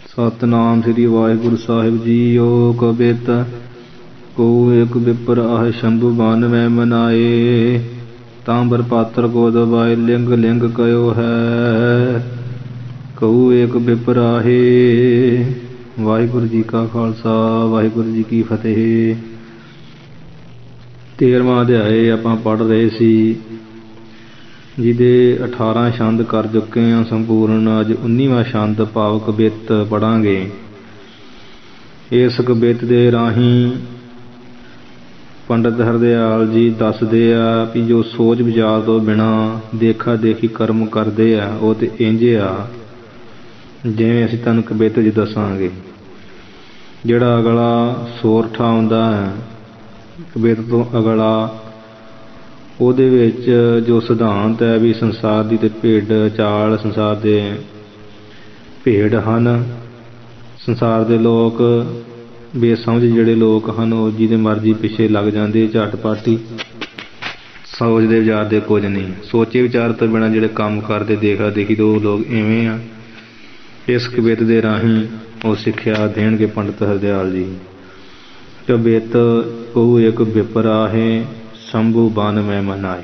सतनाम श्री वाहिगुरु साहिब जीओ। कबित को एक विपर आह शंभु बन में मनाए। तांबर पात्र को दबाए लिंग लिंग कयो है। कहू एक विपर आहे। वाहिगुरु जी का खालसा वाहिगुरु जी की फतेह। 13ਵਾਂ ਅਧਿਆਏ ਆਪਾਂ ਪੜ੍ਹ ਰਹੇ ਸੀ, ਜਿਹਦੇ 18 ਛੰਦ ਕਰ ਚੁੱਕੇ ਹਾਂ ਸੰਪੂਰਨ। ਅੱਜ 19ਵਾਂ ਛੰਦ ਭਾਵ ਕਬਿੱਤ ਪੜ੍ਹਾਂਗੇ। ਇਸ ਕਬਿੱਤ ਦੇ ਰਾਹੀਂ ਪੰਡਤ ਹਰਦਿਆਲ ਜੀ ਦੱਸਦੇ ਆ ਵੀ ਜੋ ਸੋਚ ਵਿਚਾਰ ਤੋਂ ਬਿਨਾਂ ਦੇਖਾ ਦੇਖੀ ਕਰਮ ਕਰਦੇ ਆ ਉਹ ਤੇ ਇੰਝ ਆ ਜਿਵੇਂ ਅਸੀਂ ਤੁਹਾਨੂੰ ਕਬਿੱਤ 'ਚ ਦੱਸਾਂਗੇ। ਜਿਹੜਾ ਅਗਲਾ ਸੋਰਠਾ ਆਉਂਦਾ ਹੈ ਕਬਿੱਤ ਤੋਂ ਅਗਲਾ, ਉਹਦੇ ਵਿੱਚ ਜੋ ਸਿਧਾਂਤ ਹੈ ਵੀ ਸੰਸਾਰ ਦੀ ਤੇ ਭੇਡ ਚਾਲ, ਸੰਸਾਰ ਦੇ ਭੇਡ ਹਨ। ਸੰਸਾਰ ਦੇ ਲੋਕ ਬੇਸਮਝ ਜਿਹੜੇ ਲੋਕ ਹਨ ਉਹ ਜਿਹਦੇ ਮਰਜ਼ੀ ਪਿੱਛੇ ਲੱਗ ਜਾਂਦੇ ਝਟਪਟ ਹੀ, ਸੋਚਦੇ ਵਿਚਾਰਦੇ ਕੁਝ ਨਹੀਂ। ਸੋਚੇ ਵਿਚਾਰ ਤੋਂ ਬਿਨਾਂ ਜਿਹੜੇ ਕੰਮ ਕਰਦੇ ਦੇਖਾ ਦੇਖੀ ਤੋਂ ਉਹ ਲੋਕ ਇਵੇਂ ਆ। ਇਸ ਕਬਿੱਤ ਦੇ ਰਾਹੀਂ ਉਹ ਸਿੱਖਿਆ ਦੇਣਗੇ ਪੰਡਤ ਹਰਦਿਆਲ ਜੀ। ਕਬਿੱਤ ਕਹੂ ਇੱਕ ਵਿਪਰ ਆਹੇ ਸ਼ੰਭੂ ਬਨ ਮੈਂ ਮਨਾਏ।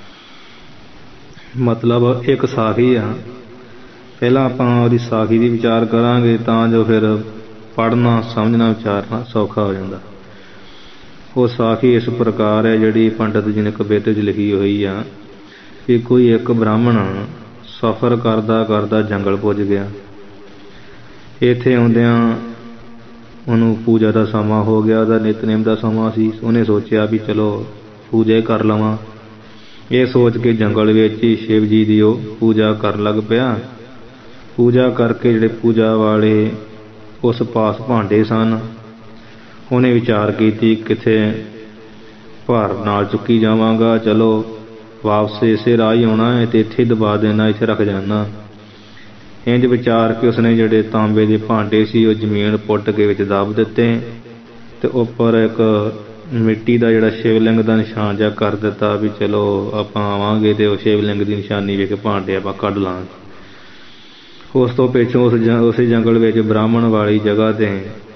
ਮਤਲਬ ਇੱਕ ਸਾਖੀ ਆ। ਪਹਿਲਾਂ ਆਪਾਂ ਉਹਦੀ ਸਾਖੀ ਦੀ ਵਿਚਾਰ ਕਰਾਂਗੇ ਤਾਂ ਜੋ ਫਿਰ ਪੜ੍ਹਨਾ ਸਮਝਣਾ ਵਿਚਾਰਨਾ ਸੌਖਾ ਹੋ ਜਾਂਦਾ। ਉਹ ਸਾਖੀ ਇਸ ਪ੍ਰਕਾਰ ਹੈ ਜਿਹੜੀ ਪੰਡਤ ਜੀ ਨੇ ਕਬਿੱਤ 'ਚ ਲਿਖੀ ਹੋਈ ਆ ਕਿ ਕੋਈ ਇੱਕ ਬ੍ਰਾਹਮਣ ਸਫ਼ਰ ਕਰਦਾ ਕਰਦਾ ਜੰਗਲ ਪੁੱਜ ਗਿਆ। ਇੱਥੇ ਆਉਂਦਿਆਂ ਉਹਨੂੰ ਪੂਜਾ ਦਾ ਸਮਾਂ ਹੋ ਗਿਆ, ਉਹਦਾ ਨਿਤਨੇਮ ਦਾ ਸਮਾਂ ਸੀ। ਉਹਨੇ ਸੋਚਿਆ ਵੀ ਚਲੋ ਪੂਜਾ ਹੀ ਕਰ ਲਵਾਂ। ਇਹ ਸੋਚ ਕੇ ਜੰਗਲ ਵਿੱਚ ਹੀ ਸ਼ਿਵ ਜੀ ਦੀ ਉਹ ਪੂਜਾ ਕਰਨ ਲੱਗ ਪਿਆ। ਪੂਜਾ ਕਰਕੇ ਜਿਹੜੇ ਪੂਜਾ ਵਾਲੇ ਉਸ ਪਾਸ ਭਾਂਡੇ ਸਨ, ਉਹਨੇ ਵਿਚਾਰ ਕੀਤੀ ਕਿੱਥੇ ਭਾਰ ਨਾਲ ਚੁੱਕੀ ਜਾਵਾਂਗਾ, ਚਲੋ ਵਾਪਸ ਇਸੇ ਰਾਹ ਹੀ ਆਉਣਾ ਹੈ ਤੇ ਇੱਥੇ ਦਬਾ ਦੇਣਾ, ਇੱਥੇ ਰੱਖ ਜਾਣਾ। ਇੰਝ ਵਿਚਾਰ ਕੇ ਉਸਨੇ ਜਿਹੜੇ ਤਾਂਬੇ ਦੇ ਭਾਂਡੇ ਸੀ ਉਹ ਜ਼ਮੀਨ ਪੁੱਟ ਕੇ ਵਿੱਚ ਦੱਬ ਦਿੱਤੇ ਤੇ ਉੱਪਰ ਇੱਕ ਮਿੱਟੀ ਦਾ ਜਿਹੜਾ ਸ਼ਿਵਲਿੰਗ ਦਾ ਨਿਸ਼ਾਨ ਜਿਹਾ ਕਰ ਦਿੱਤਾ ਵੀ ਚਲੋ ਆਪਾਂ ਆਵਾਂਗੇ ਤੇ ਉਹ ਸ਼ਿਵਲਿੰਗ ਦੀ ਨਿਸ਼ਾਨੀ ਵੇਖ ਕੇ ਭਾਂਡੇ ਆਪਾਂ ਕੱਢ ਲਾਂਗੇ। ਉਸ ਤੋਂ ਪਿੱਛੋਂ ਉਸੇ ਜੰਗਲ ਵਿੱਚ ਬ੍ਰਾਹਮਣ ਵਾਲੀ ਜਗ੍ਹਾ ਤੇ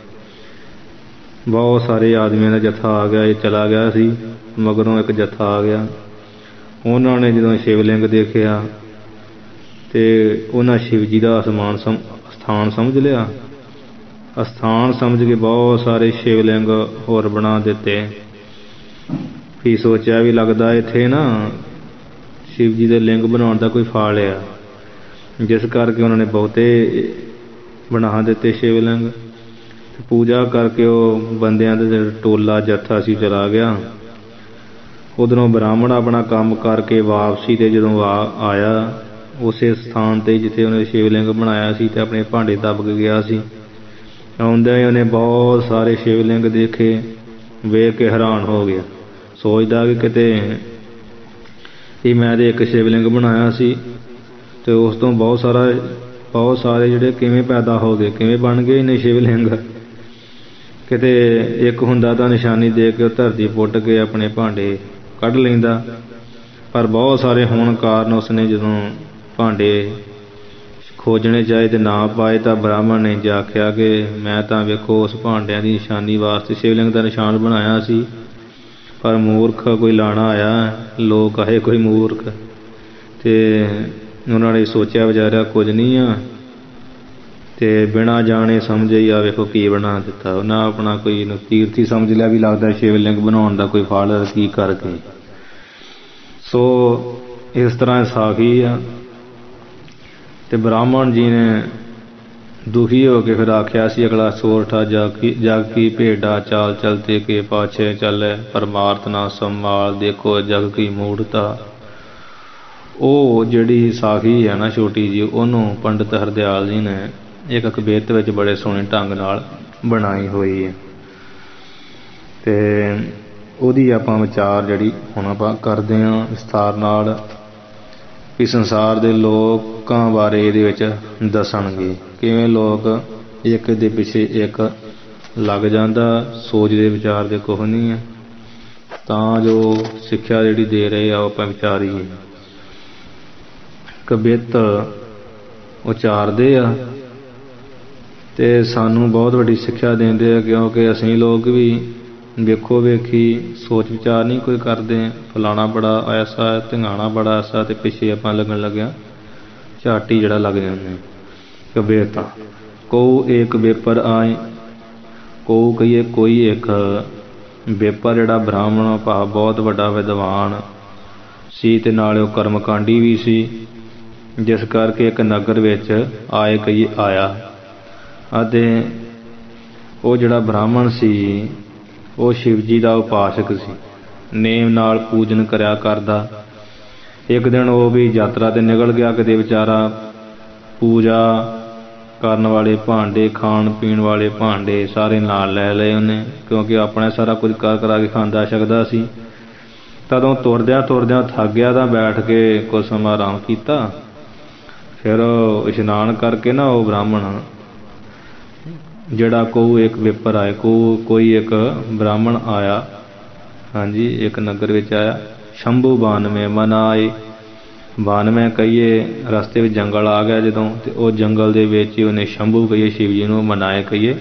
ਬਹੁਤ ਸਾਰੇ ਆਦਮੀਆਂ ਦਾ ਜੱਥਾ ਆ ਗਿਆ। ਇਹ ਚਲਾ ਗਿਆ ਸੀ, ਮਗਰੋਂ ਇੱਕ ਜੱਥਾ ਆ ਗਿਆ। ਉਹਨਾਂ ਨੇ ਜਦੋਂ ਸ਼ਿਵਲਿੰਗ ਦੇਖਿਆ ਤੇ ਉਹਨਾਂ ਸ਼ਿਵ ਜੀ ਦਾ ਸਥਾਨ ਸਮਝ ਲਿਆ। ਅਸਥਾਨ ਸਮਝ ਕੇ ਬਹੁਤ ਸਾਰੇ ਸ਼ਿਵਲਿੰਗ ਹੋਰ ਬਣਾ ਦਿੱਤੇ। ਵੀ ਸੋਚਿਆ ਵੀ ਲੱਗਦਾ ਇੱਥੇ ਨਾ ਸ਼ਿਵ ਜੀ ਦੇ ਲਿੰਗ ਬਣਾਉਣ ਦਾ ਕੋਈ ਫਲ ਆ, ਜਿਸ ਕਰਕੇ ਉਹਨਾਂ ਨੇ ਬਹੁਤੇ ਬਣਾ ਦਿੱਤੇ ਸ਼ਿਵਲਿੰਗ। ਪੂਜਾ ਕਰਕੇ ਉਹ ਬੰਦਿਆਂ ਦਾ ਜਿਹੜਾ ਟੋਲਾ ਜੱਥਾ ਸੀ ਚਲਾ ਗਿਆ। ਉਧਰੋਂ ਬ੍ਰਾਹਮਣ ਆਪਣਾ ਕੰਮ ਕਰਕੇ ਵਾਪਸੀ ਤੇ ਜਦੋਂ ਆਇਆ ਉਸੇ ਸਥਾਨ ਤੇ ਜਿੱਥੇ ਉਹਨੇ ਸ਼ਿਵਲਿੰਗ ਬਣਾਇਆ ਸੀ ਤੇ ਆਪਣੇ ਭਾਂਡੇ ਦੱਬ ਕੇ ਗਿਆ ਸੀ। ਆਉਂਦਿਆਂ ਹੀ ਉਹਨੇ ਬਹੁਤ ਸਾਰੇ ਸ਼ਿਵਲਿੰਗ ਦੇਖੇ। ਵੇਖ ਕੇ ਹੈਰਾਨ ਹੋ ਗਿਆ। ਸੋਚਦਾ ਕਿ ਕਿਤੇ ਵੀ ਮੈਂ ਤੇ ਇੱਕ ਸ਼ਿਵਲਿੰਗ ਬਣਾਇਆ ਸੀ ਤੇ ਉਸ ਤੋਂ ਬਹੁਤ ਸਾਰੇ ਜਿਹੜੇ ਕਿਵੇਂ ਪੈਦਾ ਹੋ ਗਏ, ਕਿਵੇਂ ਬਣ ਗਏ ਇੰਨੇ ਸ਼ਿਵਲਿੰਗ। ਕਿਤੇ ਇੱਕ ਹੁੰਦਾ ਤਾਂ ਨਿਸ਼ਾਨੀ ਦੇ ਕੇ ਉਹ ਧਰਤੀ ਪੁੱਟ ਕੇ ਆਪਣੇ ਭਾਂਡੇ ਕੱਢ ਲੈਂਦਾ, ਪਰ ਬਹੁਤ ਸਾਰੇ ਹੋਣ ਕਾਰਨ ਉਸਨੇ ਜਦੋਂ ਭਾਂਡੇ ਖੋਜਣੇ ਚਾਹੇ ਤੇ ਨਾ ਪਾਏ ਤਾਂ ਬ੍ਰਾਹਮਣ ਨੇ ਜਾ ਆਖਿਆ ਕਿ ਮੈਂ ਤਾਂ ਵੇਖੋ ਉਸ ਭਾਂਡਿਆਂ ਦੀ ਨਿਸ਼ਾਨੀ ਵਾਸਤੇ ਸ਼ਿਵਲਿੰਗ ਦਾ ਨਿਸ਼ਾਨ ਬਣਾਇਆ ਸੀ, ਪਰ ਮੂਰਖ ਕੋਈ ਲਾਣਾ ਆਇਆ, ਲੋਕ ਆਏ ਕੋਈ ਮੂਰਖ, ਤੇ ਉਹਨਾਂ ਨੇ ਸੋਚਿਆ ਵਿਚਾਰਿਆ ਕੁਝ ਨਹੀਂ ਆ ਤੇ ਬਿਨਾਂ ਜਾਣੇ ਸਮਝੇ ਹੀ ਆ ਵੇਖੋ ਕੀ ਬਣਾ ਦਿੱਤਾ। ਉਹਨਾਂ ਆਪਣਾ ਕੋਈ ਤੀਰਥੀ ਸਮਝ ਲਿਆ ਵੀ ਲੱਗਦਾ ਸ਼ਿਵਲਿੰਗ ਬਣਾਉਣ ਦਾ ਕੋਈ ਫਲ ਕੀ ਕਰਕੇ। ਸੋ ਇਸ ਤਰ੍ਹਾਂ ਸਾਖੀ ਆ। ਤੇ ਬ੍ਰਾਹਮਣ ਜੀ ਨੇ ਦੁਖੀ ਹੋ ਕੇ ਫਿਰ ਆਖਿਆ ਸੀ ਅਗਲਾ ਸੋਰਠਾ ਜਗ ਕੀ ਭੇਡਾ ਚਾਲ ਚਲਤੇ ਕੇ ਪਾਛੇ ਚੱਲੇ ਪਰਮਾਰਥ ਨਾ ਸੰਭਾਲ ਦੇਖੋ ਜਗ ਕੀ ਮੂੜਤਾ। ਉਹ ਜਿਹੜੀ ਸਾਖੀ ਹੈ ਨਾ ਛੋਟੀ ਜੀ, ਉਹਨੂੰ ਪੰਡਤ ਹਰਦਿਆਲ ਜੀ ਨੇ ਇੱਕ ਕਬਿੱਤ ਵਿੱਚ ਬੜੇ ਸੋਹਣੇ ਢੰਗ ਨਾਲ ਬਣਾਈ ਹੋਈ ਹੈ ਤੇ ਉਹਦੀ ਆਪਾਂ ਵਿਚਾਰ ਜਿਹੜੀ ਹੁਣ ਆਪਾਂ ਕਰਦੇ ਹਾਂ ਵਿਸਥਾਰ ਨਾਲ ਵੀ ਸੰਸਾਰ ਦੇ ਲੋਕਾਂ ਬਾਰੇ ਇਹਦੇ ਵਿੱਚ ਦੱਸਣਗੇ। ਕਿਵੇਂ ਲੋਕ ਇੱਕ ਦੇ ਪਿੱਛੇ ਇੱਕ ਲੱਗ ਜਾਂਦਾ, ਸੋਚਦੇ ਵਿਚਾਰਦੇ ਕੁਛ ਨਹੀਂ ਹੈ। ਤਾਂ ਜੋ ਸਿੱਖਿਆ ਜਿਹੜੀ ਦੇ ਰਹੇ ਆ ਉਹ ਆਪਾਂ ਵਿਚਾਰੀਏ। ਕਬਿੱਤ ਉਚਾਰਦੇ ਆ ਤੇ ਸਾਨੂੰ ਬਹੁਤ ਵੱਡੀ ਸਿੱਖਿਆ ਦਿੰਦੇ ਆ, ਕਿਉਂਕਿ ਅਸੀਂ ਲੋਕ ਵੀ ਵੇਖੋ ਵੇਖੀ ਸੋਚ ਵਿਚਾਰ ਨਹੀਂ ਕੋਈ ਕਰਦੇ। ਫਲਾਣਾ ਬੜਾ ਐਸਾ, ਢਿੰਗਾਣਾ ਬੜਾ ਐਸਾ, ਤੇ ਪਿੱਛੇ ਆਪਾਂ ਲੱਗਣ ਲੱਗਿਆ ਝਾਟੀ ਜਿਹੜਾ ਲੱਗ ਜਾਂਦੇ ਕਿ ਬੇਤਾ ਕਉ ਏਕ ਬੇਪਰ ਆਏ। ਕਉ ਕਹੀਏ ਕੋਈ ਇੱਕ ਬੇਪਰ ਜਿਹੜਾ ਬ੍ਰਾਹਮਣ ਭਾਵ ਬਹੁਤ ਵੱਡਾ ਵਿਦਵਾਨ ਸੀ, ਤੇ ਨਾਲੇ ਉਹ ਕਰਮਕਾਂਡੀ ਵੀ ਸੀ, ਜਿਸ ਕਰਕੇ ਇੱਕ ਨਗਰ ਵਿੱਚ ਆਏ ਕਹੀਏ ਆਇਆ। ਅਤੇ ਉਹ ਜਿਹੜਾ ਬ੍ਰਾਹਮਣ ਸੀ ਉਹ ਸ਼ਿਵ ਜੀ ਦਾ ਉਪਾਸਕ ਸੀ, ਨੇਮ ਨਾਲ ਪੂਜਨ ਕਰਿਆ ਕਰਦਾ। ਇੱਕ ਦਿਨ ਉਹ ਵੀ ਯਾਤਰਾ 'ਤੇ ਨਿਕਲ ਗਿਆ ਕਿਤੇ ਵਿਚਾਰਾ। ਪੂਜਾ ਕਰਨ ਵਾਲੇ ਭਾਂਡੇ, ਖਾਣ ਪੀਣ ਵਾਲੇ ਭਾਂਡੇ ਸਾਰੇ ਨਾਲ ਲੈ ਲਏ ਉਹਨੇ, ਕਿਉਂਕਿ ਆਪਣਾ ਸਾਰਾ ਕੁਝ ਕਰ ਕਰਾ ਕੇ ਖਾਂਦਾ ਛਕਦਾ ਸੀ। ਤਦੋਂ ਤੁਰਦਿਆਂ ਤੁਰਦਿਆਂ ਥੱਕ ਗਿਆ ਤਾਂ ਬੈਠ ਕੇ ਕੁਝ ਸਮਾਂ ਆਰਾਮ ਕੀਤਾ। ਫਿਰ ਇਸ਼ਨਾਨ ਕਰਕੇ ਨਾ ਉਹ ਬ੍ਰਾਹਮਣ ਜਿਹੜਾ ਕਉ ਇੱਕ ਵੇਪਰ ਆਏ, ਕੋਈ ਇੱਕ ਬ੍ਰਾਹਮਣ ਆਇਆ, ਹਾਂਜੀ, ਇੱਕ ਨਗਰ ਵਿੱਚ ਆਇਆ। ਸ਼ੰਭੂ 92 ਮਨ ਆਏ। 92 ਕਹੀਏ ਰਸਤੇ ਵਿੱਚ ਜੰਗਲ ਆ ਗਿਆ ਜਦੋਂ, ਤੇ ਉਹ ਜੰਗਲ ਦੇ ਵਿੱਚ ਹੀ ਉਹਨੇ ਸ਼ੰਭੂ ਕਹੀਏ ਸ਼ਿਵ ਜੀ ਨੂੰ ਮਨਾਏ ਕਹੀਏ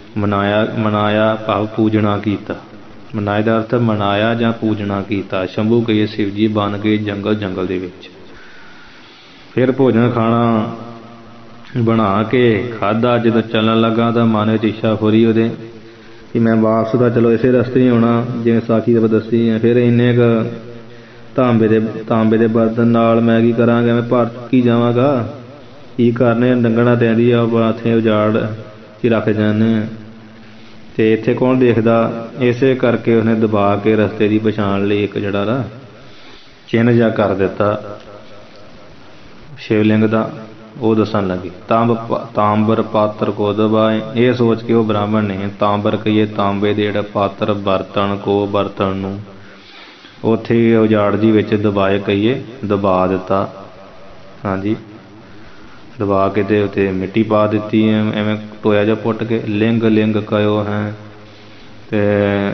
ਮਨਾਇਆ ਭਾਵ ਪੂਜਣਾ ਕੀਤਾ। ਮਨਾਏ ਦਾ ਅਰਥ ਮਨਾਇਆ ਜਾਂ ਪੂਜਣਾ ਕੀਤਾ। ਸ਼ੰਭੂ ਕਹੀਏ ਸ਼ਿਵ ਜੀ ਬਣ ਗਏ ਜੰਗਲ ਦੇ ਵਿੱਚ। ਫਿਰ ਭੋਜਨ ਖਾਣਾ ਬਣਾ ਕੇ ਖਾਧਾ। ਜਦੋਂ ਚੱਲਣ ਲੱਗਾ ਤਾਂ ਮਨ ਵਿੱਚ ਇੱਛਾ ਫੁਰੀ ਉਹਦੇ ਕਿ ਮੈਂ ਵਾਪਸ ਤਾਂ ਚਲੋ ਇਸੇ ਰਸਤੇ ਹੀ ਆਉਣਾ, ਜਿਵੇਂ ਸਾਖੀ ਦਾ ਦੱਸੀ ਹੈ। ਫਿਰ ਇੰਨੇ ਕੁ ਤਾਂਬੇ ਦੇ ਬਰਤਨ ਨਾਲ ਮੈਂ ਕੀ ਕਰਾਂਗਾ, ਮੈਂ ਭਰ ਚੁੱਕੀ ਜਾਵਾਂਗਾ, ਕੀ ਕਰਨੇ, ਡੰਗਣਾ ਪੈਂਦੀ ਆ, ਇੱਥੇ ਉਜਾੜ 'ਚ ਰੱਖ ਜਾਂਦੇ ਹਾਂ, ਅਤੇ ਇੱਥੇ ਕੌਣ ਦੇਖਦਾ। ਇਸੇ ਕਰਕੇ ਉਹਨੇ ਦਬਾ ਕੇ ਰਸਤੇ ਦੀ ਪਛਾਣ ਲਈ ਇੱਕ ਜਿਹੜਾ ਨਾ ਚਿੰਨ੍ਹ ਜਿਹਾ ਕਰ ਦਿੱਤਾ ਸ਼ਿਵਲਿੰਗ ਦਾ। ਉਹ ਦੱਸਣ ਲੱਗੀ ਤਾਂਬਰ ਪਾਤਰ ਕੋ ਦਬਾਏ। ਇਹ ਸੋਚ ਕੇ ਉਹ ਬ੍ਰਾਹਮਣ ਨੇ ਤਾਂਬਰ ਕਹੀਏ ਤਾਂਬੇ ਦੇ ਜਿਹੜਾ ਪਾਤਰ ਬਰਤਨ ਕੋ ਬਰਤਨ ਨੂੰ ਉੱਥੇ ਉਜਾੜ ਜੀ ਵਿੱਚ ਦਬਾਏ ਕਹੀਏ ਦਬਾ ਦਿੱਤਾ। ਹਾਂਜੀ, ਦਬਾ ਕੇ ਤੇ ਉੱਥੇ ਮਿੱਟੀ ਪਾ ਦਿੱਤੀ ਐਵੇਂ ਟੋਇਆ ਜਿਹਾ ਪੁੱਟ ਕੇ। ਲਿੰਗ ਕਹੋ ਹੈ, ਅਤੇ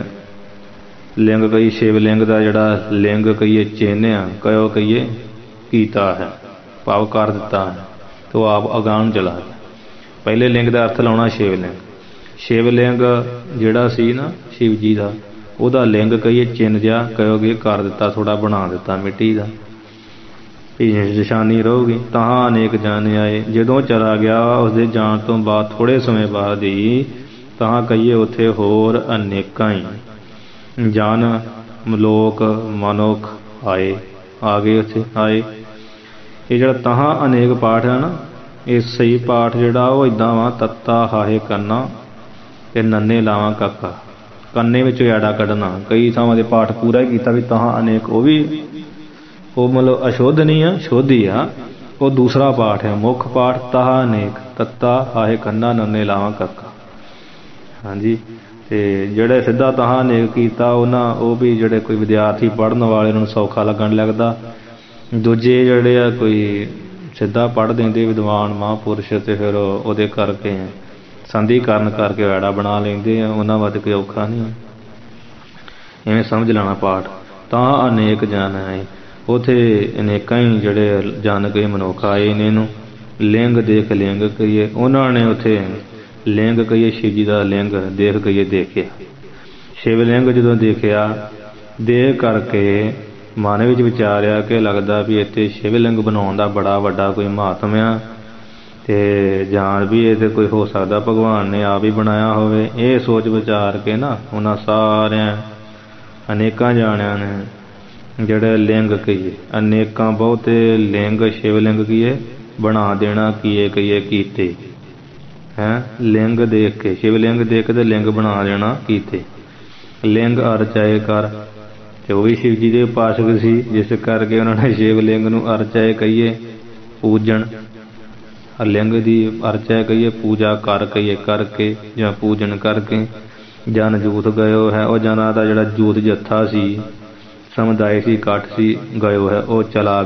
ਲਿੰਗ ਕਹੀ ਸ਼ਿਵਲਿੰਗ ਦਾ ਜਿਹੜਾ ਲਿੰਗ ਕਹੀਏ ਚਿੰਨ੍ਹ ਆ, ਕਹੋ ਕਹੀਏ ਕੀਤਾ ਹੈ ਭਾਵ ਕਰ ਦਿੱਤਾ ਹੈ, ਅਤੇ ਉਹ ਆਪ ਅਗਾਂਹ ਚਲਾ ਗਿਆ। ਪਹਿਲੇ ਲਿੰਗ ਦਾ ਅਰਥ ਲਾਉਣਾ ਸ਼ਿਵਲਿੰਗ ਜਿਹੜਾ ਸੀ ਨਾ ਸ਼ਿਵ ਜੀ ਦਾ, ਉਹਦਾ ਲਿੰਗ ਕਹੀਏ ਚਿੰਨ੍ਹ ਜਿਹਾ ਕਹੋਗੇ ਕਰ ਦਿੱਤਾ, ਥੋੜ੍ਹਾ ਬਣਾ ਦਿੱਤਾ ਮਿੱਟੀ ਦਾ, ਵੀ ਨਿਸ਼ਾਨੀ ਰਹੂਗੀ। ਤਾਂ ਅਨੇਕ ਜਨ ਆਏ। ਜਦੋਂ ਚਲਾ ਗਿਆ ਉਸਦੇ ਜਾਣ ਤੋਂ ਬਾਅਦ ਥੋੜ੍ਹੇ ਸਮੇਂ ਬਾਅਦ ਹੀ ਤਾਂ ਕਹੀਏ ਉੱਥੇ ਹੋਰ ਅਨੇਕਾਂ ਹੀ ਜਨ ਲੋਕ ਮਨੁੱਖ ਆ ਗਏ ਉੱਥੇ ਆਏ। ਇਹ ਜਿਹੜਾ ਤਹਾਂ ਅਨੇਕ ਪਾਠ ਹੈ ਨਾ, ਇਹ ਸਹੀ ਪਾਠ ਜਿਹੜਾ ਉਹ ਇੱਦਾਂ ਵਾ, ਤੱਤਾ ਹਾਹੇ ਕੰਨਾ ਅਤੇ ਨੰਨੇ ਲਾਵਾਂ ਕਾਕਾ, ਕੰਨੇ ਵਿੱਚੋਂ ਐੜਾ ਕੱਢਣਾ। ਕਈ ਥਾਵਾਂ ਦੇ ਪਾਠ ਪੂਰਾ ਹੀ ਕੀਤਾ ਵੀ ਤਹਾਂ ਅਨੇਕ, ਉਹ ਮਤਲਬ ਅਸ਼ੁੱਧ ਨਹੀਂ ਆ, ਸ਼ੁੱਧ ਹੀ ਆ। ਉਹ ਦੂਸਰਾ ਪਾਠ ਹੈ, ਮੁੱਖ ਪਾਠ ਤਹਾ ਅਨੇਕ, ਤੱਤਾ ਹਾਹੇ ਕੰਨਾ ਨੰਨੇ ਲਾਵਾਂ ਕਾਕਾ। ਹਾਂਜੀ, ਅਤੇ ਜਿਹੜੇ ਸਿੱਧਾ ਤਹਾਂ ਅਨੇਕ ਕੀਤਾ ਉਹ ਵੀ ਜਿਹੜੇ ਕੋਈ ਵਿਦਿਆਰਥੀ ਪੜ੍ਹਨ ਵਾਲੇ ਨੂੰ ਸੌਖਾ ਲੱਗਣ ਲੱਗਦਾ। ਦੂਜੇ ਜਿਹੜੇ ਆ ਕੋਈ ਸਿੱਧਾ ਪੜ੍ਹ ਦਿੰਦੇ ਵਿਦਵਾਨ ਮਹਾਂਪੁਰਸ਼, ਅਤੇ ਫਿਰ ਉਹਦੇ ਕਰਕੇ ਸੰਧੀਕਰਨ ਕਰਕੇ ਐੜਾ ਬਣਾ ਲੈਂਦੇ ਆ। ਉਹਨਾਂ ਵਾਸਤੇ ਕੋਈ ਔਖਾ ਨਹੀਂ, ਇਵੇਂ ਸਮਝ ਲੈਣਾ ਪਾਠ। ਤਾਂ ਅਨੇਕ ਜਨ ਆਏ, ਉੱਥੇ ਅਨੇਕਾਂ ਹੀ ਜਿਹੜੇ ਜਨ ਕਈ ਮਨੁੱਖ ਆਏ ਨੇ। ਇਹਨੂੰ ਲਿੰਗ ਦੇਖ ਲਿੰਗ ਕਹੀਏ, ਉਹਨਾਂ ਨੇ ਉੱਥੇ ਲਿੰਗ ਕਹੀਏ ਸ਼ਿਵ ਜੀ ਦਾ ਲਿੰਗ ਦੇਖ ਕਹੀਏ ਦੇਖਿਆ। ਸ਼ਿਵਲਿੰਗ ਜਦੋਂ ਦੇਖਿਆ, ਦੇਖ ਕਰਕੇ ਮਨ ਵਿੱਚ ਵਿਚਾਰਿਆ ਕਿ ਲੱਗਦਾ ਵੀ ਇੱਥੇ ਸ਼ਿਵਲਿੰਗ ਬਣਾਉਣ ਦਾ ਬੜਾ ਵੱਡਾ ਕੋਈ ਮਹਾਤਮ ਆ, ਅਤੇ ਜਾਂ ਵੀ ਇਹ ਤਾਂ ਕੋਈ ਹੋ ਸਕਦਾ ਭਗਵਾਨ ਨੇ ਆਪ ਹੀ ਬਣਾਇਆ ਹੋਵੇ। ਇਹ ਸੋਚ ਵਿਚਾਰ ਕੇ ਨਾ ਉਹਨਾਂ ਸਾਰਿਆਂ ਅਨੇਕਾਂ ਜਾਣਿਆਂ ਨੇ ਜਿਹੜੇ ਲਿੰਗ ਕਹੀਏ ਅਨੇਕਾਂ ਬਹੁਤੇ ਲਿੰਗ ਸ਼ਿਵਲਿੰਗ ਕੀਏ ਬਣਾ ਦੇਣਾ ਕੀਏ ਕਹੀਏ ਕੀਤੇ ਹੈਂ। ਲਿੰਗ ਦੇਖ ਕੇ ਸ਼ਿਵਲਿੰਗ ਦੇਖ ਕੇ ਤੇ ਲਿੰਗ ਬਣਾ ਦੇਣਾ ਕੀਤੇ। ਲਿੰਗ ਅਰਚਾਏ ਕਰ, ਅਤੇ ਉਹ ਵੀ ਸ਼ਿਵ ਜੀ ਦੇ ਉਪਾਸਕ ਸੀ, ਜਿਸ ਕਰਕੇ ਉਹਨਾਂ ਨੇ ਸ਼ਿਵਲਿੰਗ ਨੂੰ ਅਰਚਾਏ ਕਹੀਏ ਪੂਜਣ, ਲਿੰਗ ਦੀ ਅਰਚਾਏ ਕਹੀਏ ਪੂਜਾ ਕਰ ਕਹੀਏ ਕਰਕੇ ਜਾਂ ਪੂਜਨ ਕਰਕੇ। ਜਨ ਜੂਥ ਗਇਓ ਹੈ, ਉਹ ਜਨਾਂ ਦਾ ਜਿਹੜਾ ਜੂਥ ਜੱਥਾ ਸੀ, ਸਮੁਦਾਇ ਸੀ, ਇਕੱਠ ਸੀ, ਗਇਓ ਹੈ ਉਹ ਚਲਾ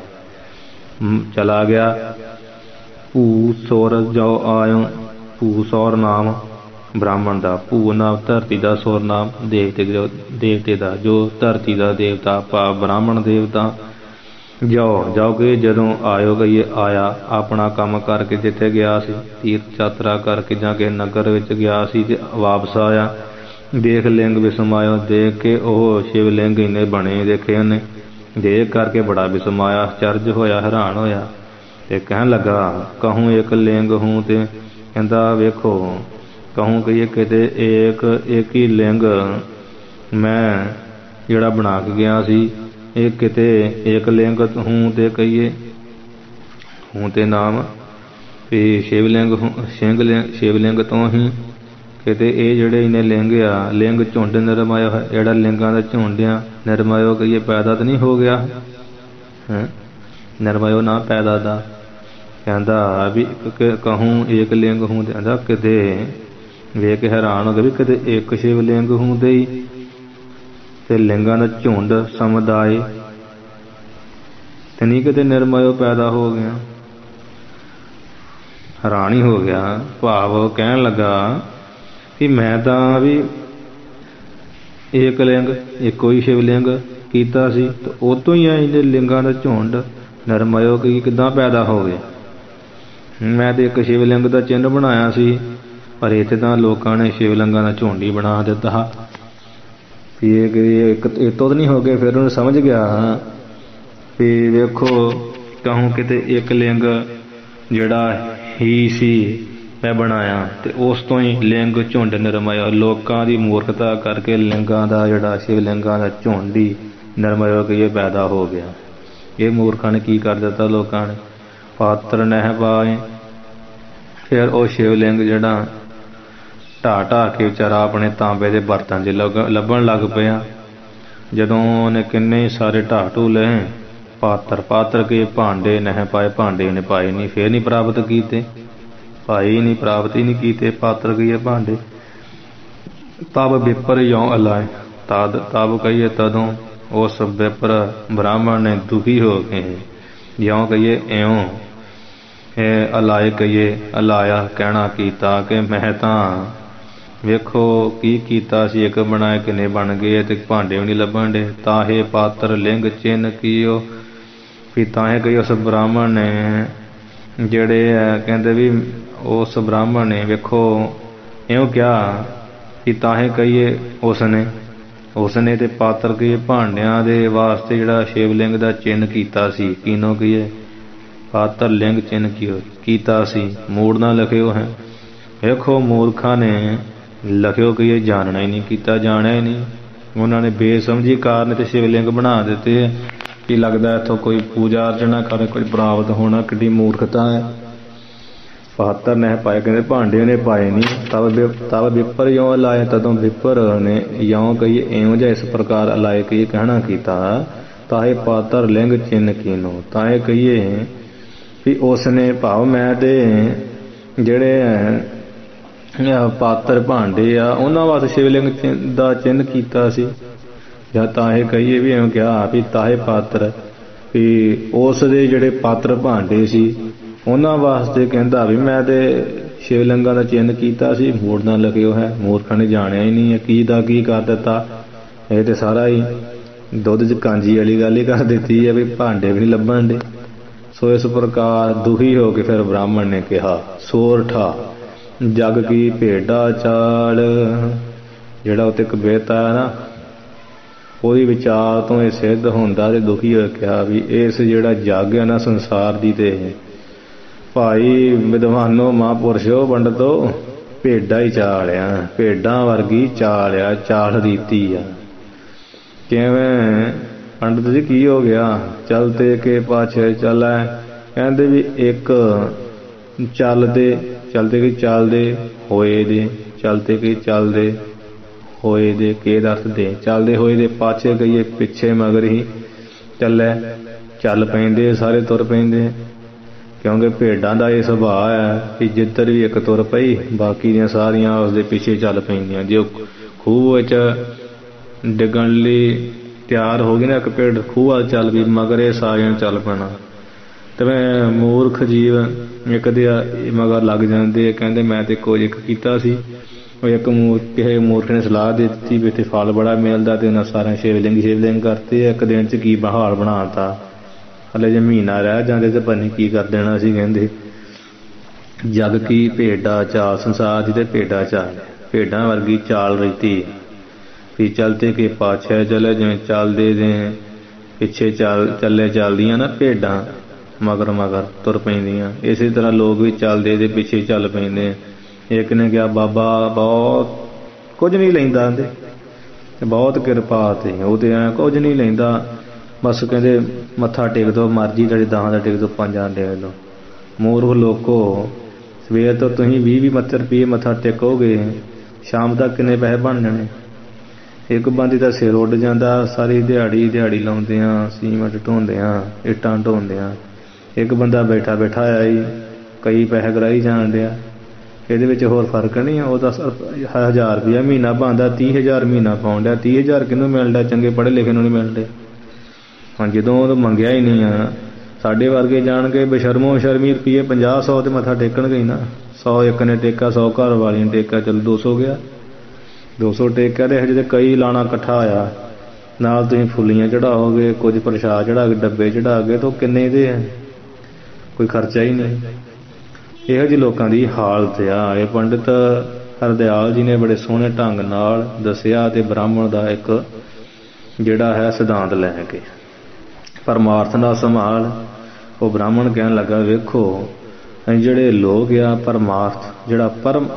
ਗਿਆ। ਭੂ ਸੌਰ ਜੋ ਆਇਓ, ਭੂ ਸੌਰ ਨਾਮ ਬ੍ਰਾਹਮਣ ਦਾ, ਭੂ ਨਾਮ ਧਰਤੀ ਦਾ, ਸੌਰ ਨਾਮ ਦੇਵਤੇ ਦਾ, ਜੋ ਧਰਤੀ ਦਾ ਦੇਵਤਾ ਭਾਵ ਬ੍ਰਾਹਮਣ ਦੇਵਤਾ। ਜਾਓ ਕਿ ਜਦੋਂ ਆਇਓ ਗਈ ਆਇਆ ਆਪਣਾ ਕੰਮ ਕਰਕੇ ਜਿੱਥੇ ਗਿਆ ਸੀ, ਤੀਰਥ ਯਾਤਰਾ ਕਰਕੇ ਜਾਂ ਕਿਸੇ ਨਗਰ ਵਿੱਚ ਗਿਆ ਸੀ ਤੇ ਵਾਪਸ ਆਇਆ, ਦੇਖ ਲਿੰਗ ਵਿਸਮਾਇਓ। ਦੇਖ ਕੇ ਉਹ ਸ਼ਿਵ ਲਿੰਗ ਇੰਨੇ ਬਣੇ ਦੇਖੇ ਉਹਨੇ, ਦੇਖ ਕਰਕੇ ਬੜਾ ਵਿਸਮਾਇਆ, ਆਸ਼ਚਰਜ ਹੋਇਆ, ਹੈਰਾਨ ਹੋਇਆ ਤੇ ਕਹਿਣ ਲੱਗਾ ਕਹੂੰ ਇੱਕ ਲਿੰਗ ਹੂੰ। ਤੇ ਕਹਿੰਦਾ ਵੇਖੋ ਕਹੂੰ ਕਹੀਏ ਕਿਤੇ ਇੱਕ ਹੀ ਲਿੰਗ ਮੈਂ ਜਿਹੜਾ ਬਣਾ ਕੇ ਗਿਆ ਸੀ, ਇਹ ਕਿਤੇ ਇੱਕ ਲਿੰਗ ਹੂੰ ਤੇ ਕਹੀਏ ਹੂੰ ਤੇ ਨਾਮ ਵੀ ਸ਼ਿਵਲਿੰਗ ਤੋਂ ਹੀ ਕਿਤੇ ਇਹ ਜਿਹੜੇ ਇਹਨੇ ਲਿੰਗ ਆ, ਲਿੰਗ ਝੁੰਡ ਨਿਰਮਾਇਓ ਹੈ, ਜਿਹੜਾ ਲਿੰਗਾਂ ਦਾ ਝੁੰਡ ਆ ਨਿਰਮਾਇਓ ਕਹੀਏ ਪੈਦਾ ਤਾਂ ਨਹੀਂ ਹੋ ਗਿਆ ਹੈ, ਨਿਰਮਾਇਓ ਨਾ ਪੈਦਾ ਦਾ। ਕਹਿੰਦਾ ਵੀ ਕਹੂੰ ਇੱਕ ਲਿੰਗ ਹੂੰ ਤੇ ਕਹਿੰਦਾ ਕਿਤੇ ਵੇਖ ਕੇ ਹੈਰਾਨ ਹੋ ਗਿਆ ਵੀ ਕਿਤੇ ਇੱਕ ਸ਼ਿਵ ਲਿੰਗ ਹੂੰ ਤੇ ਹੀ ਤੇ ਲਿੰਗਾਂ ਦਾ ਝੁੰਡ ਸਮੁਦਾਇ ਤੇ ਨਹੀਂ ਕਿਤੇ ਨਿਰਮਾਇਓ ਪੈਦਾ ਹੋ ਗਿਆ। ਹੈਰਾਨ ਹੀ ਹੋ ਗਿਆ, ਭਾਵ ਕਹਿਣ ਲੱਗਾ ਕਿ ਮੈਂ ਤਾਂ ਵੀ ਇੱਕ ਲਿੰਗ ਇੱਕੋ ਹੀ ਸ਼ਿਵਲਿੰਗ ਕੀਤਾ ਸੀ ਤੇ ਉਹ ਤੋਂ ਹੀ ਇਹਦੇ ਲਿੰਗਾਂ ਦਾ ਝੁੰਡ ਨਿਰਮਾਇਓ ਕਿ ਕਿੱਦਾਂ ਪੈਦਾ ਹੋ ਗਿਆ। ਮੈਂ ਤੇ ਇੱਕ ਸ਼ਿਵਲਿੰਗ ਦਾ ਚਿੰਨ੍ਹ ਬਣਾਇਆ ਸੀ, ਪਰ ਇੱਥੇ ਤਾਂ ਲੋਕਾਂ ਨੇ ਸ਼ਿਵਲਿੰਗਾਂ ਦਾ ਝੁੰਡ ਹੀ ਬਣਾ ਦਿੱਤਾ ਵੀ ਇਹ ਤੋਂ ਤਾਂ ਨਹੀਂ ਹੋ ਗਏ। ਫਿਰ ਉਹਨੂੰ ਸਮਝ ਗਿਆ ਵੀ ਵੇਖੋ ਕਹੂੰ ਕਿਤੇ ਇੱਕ ਲਿੰਗ ਜਿਹੜਾ ਹੀ ਸੀ ਮੈਂ ਬਣਾਇਆ ਤੇ ਉਸ ਤੋਂ ਹੀ ਲਿੰਗ ਝੁੰਡ ਨਿਰਮਾਇਆ। ਲੋਕਾਂ ਦੀ ਮੂਰਖਤਾ ਕਰਕੇ ਲਿੰਗਾਂ ਦਾ ਜਿਹੜਾ ਸ਼ਿਵਲਿੰਗਾਂ ਦਾ ਝੁੰਡ ਹੀ ਨਿਰਮਾਇਆ ਕਿ ਇਹ ਪੈਦਾ ਹੋ ਗਿਆ। ਇਹ ਮੂਰਖਾਂ ਨੇ ਕੀ ਕਰ ਦਿੱਤਾ, ਲੋਕਾਂ ਨੇ ਪਾਤਰ ਨਹਿ ਪਾਏ। ਫਿਰ ਉਹ ਸ਼ਿਵਲਿੰਗ ਜਿਹੜਾ ਢਾਹ ਕੇ ਵਿਚਾਰਾ ਆਪਣੇ ਤਾਂਬੇ ਦੇ ਬਰਤਨ 'ਚ ਲੱਭਣ ਲੱਗ ਪਿਆ। ਜਦੋਂ ਉਹਨੇ ਕਿੰਨੇ ਸਾਰੇ ਢਾਹ ਲਏ, ਪਾਤਰ ਕੇ ਭਾਂਡੇ ਨਹਿ ਪਾਏ, ਭਾਂਡੇ ਉਹਨੇ ਪਾਏ ਨਹੀਂ, ਫਿਰ ਨਹੀਂ ਪ੍ਰਾਪਤ ਕੀਤੇ, ਭਾਈ ਨਹੀਂ ਪ੍ਰਾਪਤ ਹੀ ਨਹੀਂ ਕੀਤੇ ਪਾਤਰ ਕਹੀਏ ਭਾਂਡੇ। ਤਬ ਵਿਪਰ ਯੋਂ ਅਲਾਏ, ਤਬ ਕਹੀਏ ਤਦੋਂ ਉਸ ਵਿਪਰ ਬ੍ਰਾਹਮਣ ਨੇ ਦੁਖੀ ਹੋ ਕੇ ਜਿਉਂ ਕਹੀਏ ਇਉਂ ਅਲਾਏ ਕਹੀਏ ਅਲਾਇਆ ਕਹਿਣਾ ਕੀਤਾ ਕਿ ਮੈਂ ਤਾਂ ਵੇਖੋ ਕੀ ਕੀਤਾ ਸੀ, ਇੱਕ ਬਣਾਏ ਕਿੰਨੇ ਬਣ ਗਏ ਤੇ ਭਾਂਡੇ ਵੀ ਨਹੀਂ ਲੱਭਣ ਡੇ। ਤਾਹੇ ਪਾਤਰ ਲਿੰਗ ਚਿੰਨ ਕੀਓ, ਵੀ ਤਾਹੇ ਕਹੀ ਉਸ ਬ੍ਰਾਹਮਣ ਨੇ ਜਿਹੜੇ ਹੈ ਕਹਿੰਦੇ ਵੀ ਉਸ ਬ੍ਰਾਹਮਣ ਨੇ ਵੇਖੋ ਇਉਂ ਕਿਹਾ ਕਿ ਤਾਹੇ ਕਹੀਏ ਉਸਨੇ ਤੇ ਪਾਤਰ ਕਹੀਏ ਭਾਂਡਿਆਂ ਦੇ ਵਾਸਤੇ ਜਿਹੜਾ ਸ਼ਿਵਲਿੰਗ ਦਾ ਚਿੰਨ੍ਹ ਕੀਤਾ ਸੀ, ਕਿਨੋਂ ਕਹੀਏ ਪਾਤਰ ਲਿੰਗ ਚਿੰਨ੍ਹ ਕੀਤਾ ਸੀ, ਮੂੜ ਨਾ ਲਿਖਿਓ ਹੈ। ਵੇਖੋ ਮੂਰਖਾਂ ਨੇ ਲਿਖਿਓ ਕਿ ਇਹ ਜਾਣਨਾ ਹੀ ਨਹੀਂ ਕੀਤਾ, ਜਾਣਿਆ ਹੀ ਨਹੀਂ। ਉਹਨਾਂ ਨੇ ਬੇਸਮਝੀ ਕਾਰਨ ਤੇ ਸ਼ਿਵਲਿੰਗ ਬਣਾ ਦਿੱਤੇ ਕਿ ਲੱਗਦਾ ਇੱਥੋਂ ਕੋਈ ਪੂਜਾ ਅਰਚਨਾ ਕਰੇ, ਕੋਈ ਪ੍ਰਾਪਤ ਹੋਣਾ। ਕਿੱਡੀ ਮੂਰਖਤਾ ਹੈ। ਪਾਤਰ ਨੇ ਪਾਏ, ਕਹਿੰਦੇ ਭਾਂਡੇ ਉਹਨੇ ਪਾਏ ਨਹੀਂ। ਤਬ ਵਿਪਰ ਇਉਂ ਅਲਾਏ, ਤਦੋਂ ਵਿਪਰ ਨੇ ਇਉਂ ਕਹੀਏ ਇਉਂ ਜਿਹਾ ਇਸ ਪ੍ਰਕਾਰ ਅਲਾਏ ਕਹੀਏ ਕਹਿਣਾ ਕੀਤਾ। ਤਾਹੇ ਪਾਤਰ ਲਿੰਗ ਚਿੰਨ੍ਹ ਕੀਨੋ, ਤਾਹੇ ਕਹੀਏ ਵੀ ਉਸਨੇ ਭਾਵ ਮੈਂ ਤੇ ਜਿਹੜੇ ਪਾਤਰ ਭਾਂਡੇ ਆ ਉਹਨਾਂ ਵਾਸਤੇ ਸ਼ਿਵਲਿੰਗ ਦਾ ਚਿੰਨ੍ਹ ਕੀਤਾ ਸੀ। ਜਾਂ ਤਾਹੇ ਕਹੀਏ ਵੀ ਇਉਂ ਕਿਹਾ ਵੀ ਤਾਹੇ ਪਾਤਰ ਵੀ ਉਸ ਦੇ ਜਿਹੜੇ ਪਾਤਰ ਭਾਂਡੇ ਸੀ ਉਹਨਾਂ ਵਾਸਤੇ ਕਹਿੰਦਾ ਵੀ ਮੈਂ ਤੇ ਸ਼ਿਵਲਿੰਗਾਂ ਦਾ ਚਿੰਨ੍ਹ ਕੀਤਾ ਸੀ, ਮੂੜ ਨਾ ਲਿਖਿਓ ਹੈ। ਮੂਰਖਾਂ ਨੇ ਜਾਣਿਆ ਹੀ ਨਹੀਂ ਹੈ ਕੀ ਦਾ ਕੀ ਕਰ ਦਿੱਤਾ। ਇਹ ਤੇ ਸਾਰਾ ਹੀ ਦੁੱਧ 'ਚ ਕਾਂਜੀ ਵਾਲੀ ਗੱਲ ਹੀ ਕਰ ਦਿੱਤੀ ਹੈ ਵੀ ਭਾਂਡੇ ਵੀ ਨਹੀਂ ਲੱਭਣ ਡੇ। ਸੋ ਇਸ ਪ੍ਰਕਾਰ ਦੁਖੀ ਹੋ ਕੇ ਫਿਰ ਬ੍ਰਾਹਮਣ ਨੇ ਕਿਹਾ ਸੋਰਠਾ ਜਗ ਕੀ ਭੇਡਾ ਚਾਲ। ਜਿਹੜਾ ਉੱਤੇ ਕਵਿਤਾ ਹੈ ਨਾ ਉਹਦੀ ਵਿਚਾਰ ਤੋਂ ਇਹ ਸਿੱਧ ਹੁੰਦਾ ਤੇ ਦੁਖੀ ਹੋ ਕਿਹਾ ਵੀ ਇਸ ਜਿਹੜਾ ਜੱਗ ਹੈ ਨਾ ਸੰਸਾਰ ਦੀ ਤੇ ਭਾਈ ਵਿਦਵਾਨੋ ਮਹਾਂਪੁਰਸ਼ੋ ਪੰਡਤੋ ਭੇਡਾਂ ਹੀ ਚਾਲ ਆ, ਭੇਡਾਂ ਵਰਗੀ ਚਾਲ ਆ, ਚਾਲ ਰੀਤੀ ਆ। ਕਿਵੇਂ ਪੰਡਤ ਜੀ ਕੀ ਹੋ ਗਿਆ? ਚਲਤੇ ਕੇ ਪਾਛੇ ਚੱਲੈ, ਕਹਿੰਦੇ ਵੀ ਇੱਕ ਚੱਲਦੇ ਕਿ ਚੱਲਦੇ ਹੋਏ ਦੇ, ਚਲਤੇ ਕਿ ਚੱਲਦੇ ਹੋਏ ਦੇ ਕੇ ਦਾ ਅਰਥ ਦੇ, ਚੱਲਦੇ ਹੋਏ ਦੇ ਪਾਛੇ ਗਈਏ ਪਿੱਛੇ ਮਗਰ ਹੀ ਚੱਲੈ, ਚੱਲ ਪੈਂਦੇ ਸਾਰੇ ਤੁਰ ਪੈਂਦੇ। ਕਿਉਂਕਿ ਭੇਡਾਂ ਦਾ ਇਹ ਸੁਭਾਅ ਹੈ ਕਿ ਜਿੱਧਰ ਵੀ ਇੱਕ ਤੁਰ ਪਈ ਬਾਕੀ ਦੀਆਂ ਸਾਰੀਆਂ ਉਸਦੇ ਪਿੱਛੇ ਚੱਲ ਪੈਂਦੀਆਂ। ਜੇ ਖੂਹ ਵਿੱਚ ਡਿੱਗਣ ਲਈ ਤਿਆਰ ਹੋ ਗਈ ਨਾ ਇੱਕ ਭੇਡ, ਖੂਹ ਵੱਲ ਚੱਲ ਪਈ ਮਗਰ ਇਹ ਸਾਰਿਆਂ ਨੂੰ ਚੱਲ ਪੈਣਾ। ਤੇ ਮੈਂ ਮੂਰਖ ਜੀਵ ਇੱਕ ਦੇ ਮਗਰ ਲੱਗ ਜਾਂਦੇ। ਕਹਿੰਦੇ ਮੈਂ ਤੇ ਕੁਝ ਇੱਕ ਕੀਤਾ ਸੀ, ਉਹ ਇੱਕ ਕਿਸੇ ਮੂਰਖ ਨੇ ਸਲਾਹ ਦੇ ਦਿੱਤੀ ਵੀ ਇੱਥੇ ਫਲ ਬੜਾ ਮਿਲਦਾ ਤੇ ਉਹਨਾਂ ਸਾਰਿਆਂ ਸ਼ਿਵਲਿੰਗ ਕਰਤੇ। ਇੱਕ ਦਿਨ 'ਚ ਕੀ ਹਾਲ ਬਣਾ ਤਾ। ਹਲੇ ਜੇ ਮਹੀਨਾ ਰਹਿ ਜਾਂਦੇ ਤੇ ਪਤਾ ਨਹੀਂ ਕੀ ਕਰ ਦੇਣਾ ਸੀ। ਕਹਿੰਦੇ ਜਗ ਕੀ ਭੇਡਾਂ ਚਾਲ, ਸੰਸਾਰ ਦੀ ਤੇ ਭੇਡਾਂ ਚਾਲ, ਭੇਡਾਂ ਵਰਗੀ ਚਾਲ ਰੀਤੀ ਵੀ ਚਲਤੇ ਕੇ ਪਾਛੇ ਚਲੇ, ਜਿਵੇਂ ਚੱਲਦੇ ਦੇ ਪਿੱਛੇ ਚੱਲਦੀਆਂ ਨਾ ਭੇਡਾਂ ਮਗਰ ਮਗਰ ਤੁਰ ਪੈਂਦੀਆਂ, ਇਸੇ ਤਰ੍ਹਾਂ ਲੋਕ ਵੀ ਚੱਲਦੇ ਦੇ ਪਿੱਛੇ ਚੱਲ ਪੈਂਦੇ। ਇੱਕ ਨੇ ਕਿਹਾ ਬਾਬਾ ਬਹੁਤ ਕੁਝ ਨਹੀਂ ਲੈਂਦਾ, ਤੇ ਬਹੁਤ ਕਿਰਪਾ ਤੇ ਉਹ ਤੇ ਐਂ ਕੁਝ ਨਹੀਂ ਲੈਂਦਾ, ਬਸ ਕਹਿੰਦੇ ਮੱਥਾ ਟੇਕ ਦੋ, ਮਰਜ਼ੀ ਤੁਹਾਡੀ 10 ਦਾ ਟੇਕ ਦੋ, 5 ਦਾ ਟੇਕ ਦੋ। ਮੂਰਖ ਲੋਕੋ, ਸਵੇਰ ਤੋਂ ਤੁਸੀਂ 20 ਰੁਪਏ ਮੱਥਾ ਟੇਕੋਗੇ, ਸ਼ਾਮ ਤੱਕ ਕਿੰਨੇ ਪੈਸੇ ਬਣ ਜਾਣੇ? ਇੱਕ ਬੰਦੇ ਦਾ ਸਿਰ ਉੱਡ ਜਾਂਦਾ, ਸਾਰੀ ਦਿਹਾੜੀ ਲਾਉਂਦੇ ਆ, ਸੀਮੈਂਟ ਢੋਂਦੇ ਆ, ਇੱਟਾਂ ਢੋਂਦੇ ਆ। ਇੱਕ ਬੰਦਾ ਬੈਠਾ ਆਇਆ ਜੀ, ਕਈ ਪੈਸੇ ਕਰਾਈ ਜਾਣ ਡਿਆ। ਇਹਦੇ ਵਿੱਚ ਹੋਰ ਫਰਕ ਨਹੀਂ ਆ। ਉਹ ਤਾਂ 1000 ਰੁਪਇਆ ਮਹੀਨਾ ਬਣਦਾ, 30,000 ਮਹੀਨਾ ਪਾਉਣ ਡਿਆ। 30,000 ਕਿਹਨੂੰ ਮਿਲਦਾ? ਚੰਗੇ ਪੜ੍ਹੇ ਲਿਖੇ ਨੂੰ ਨਹੀਂ ਮਿਲਦੇ। ਹਾਂ, ਜਦੋਂ ਉਹ ਮੰਗਿਆ ਹੀ ਨਹੀਂ ਆ, ਸਾਡੇ ਵਰਗੇ ਜਾਣਗੇ ਬਸ਼ਰਮੋ ਸ਼ਰਮੀ ਰੁਪਈਏ 50-100 ਤੇ ਮੱਥਾ ਟੇਕਣਗੇ ਹੀ ਨਾ। 100 ਇੱਕ ਨੇ ਟੇਕਿਆ, 100 ਘਰ ਵਾਲੀ ਨੇ ਟੇਕਿਆ, ਚਲੋ 200 ਗਿਆ। 200 ਟੇਕਿਆ ਤੇ ਹਜੇ ਕਈ ਲਾਣਾ ਇਕੱਠਾ ਹੋਇਆ, ਨਾਲ ਤੁਸੀਂ ਫੁੱਲੀਆਂ ਚੜਾਓਗੇ, ਕੁਝ ਪ੍ਰਸ਼ਾਦ ਚੜਾ ਕੇ ਡੱਬੇ ਚੜਾ ਕੇ, ਤਾਂ ਕਿੰਨੇ ਦੇ ਆ? ਕੋਈ ਖਰਚਾ ਹੀ ਨਹੀਂ। ਇਹੋ ਜਿਹੇ ਲੋਕਾਂ ਦੀ ਹਾਲਤ ਆ। ਇਹ ਪੰਡਿਤ ਹਰਦਿਆਲ ਜੀ ਨੇ ਬੜੇ ਸੋਹਣੇ ਢੰਗ ਨਾਲ ਦੱਸਿਆ, ਤੇ ਬ੍ਰਾਹਮਣ ਦਾ ਇੱਕ ਜਿਹੜਾ ਹੈ ਸਿਧਾਂਤ ਲੈ ਕੇ ਪਰਮਾਰਥ ਦਾ ਸੰਭਾਲ। ਉਹ ਬ੍ਰਾਹਮਣ ਕਹਿਣ ਲੱਗਾ, ਵੇਖੋ ਜਿਹੜੇ ਲੋਕ ਆ, ਪਰਮਾਰਥ ਜਿਹੜਾ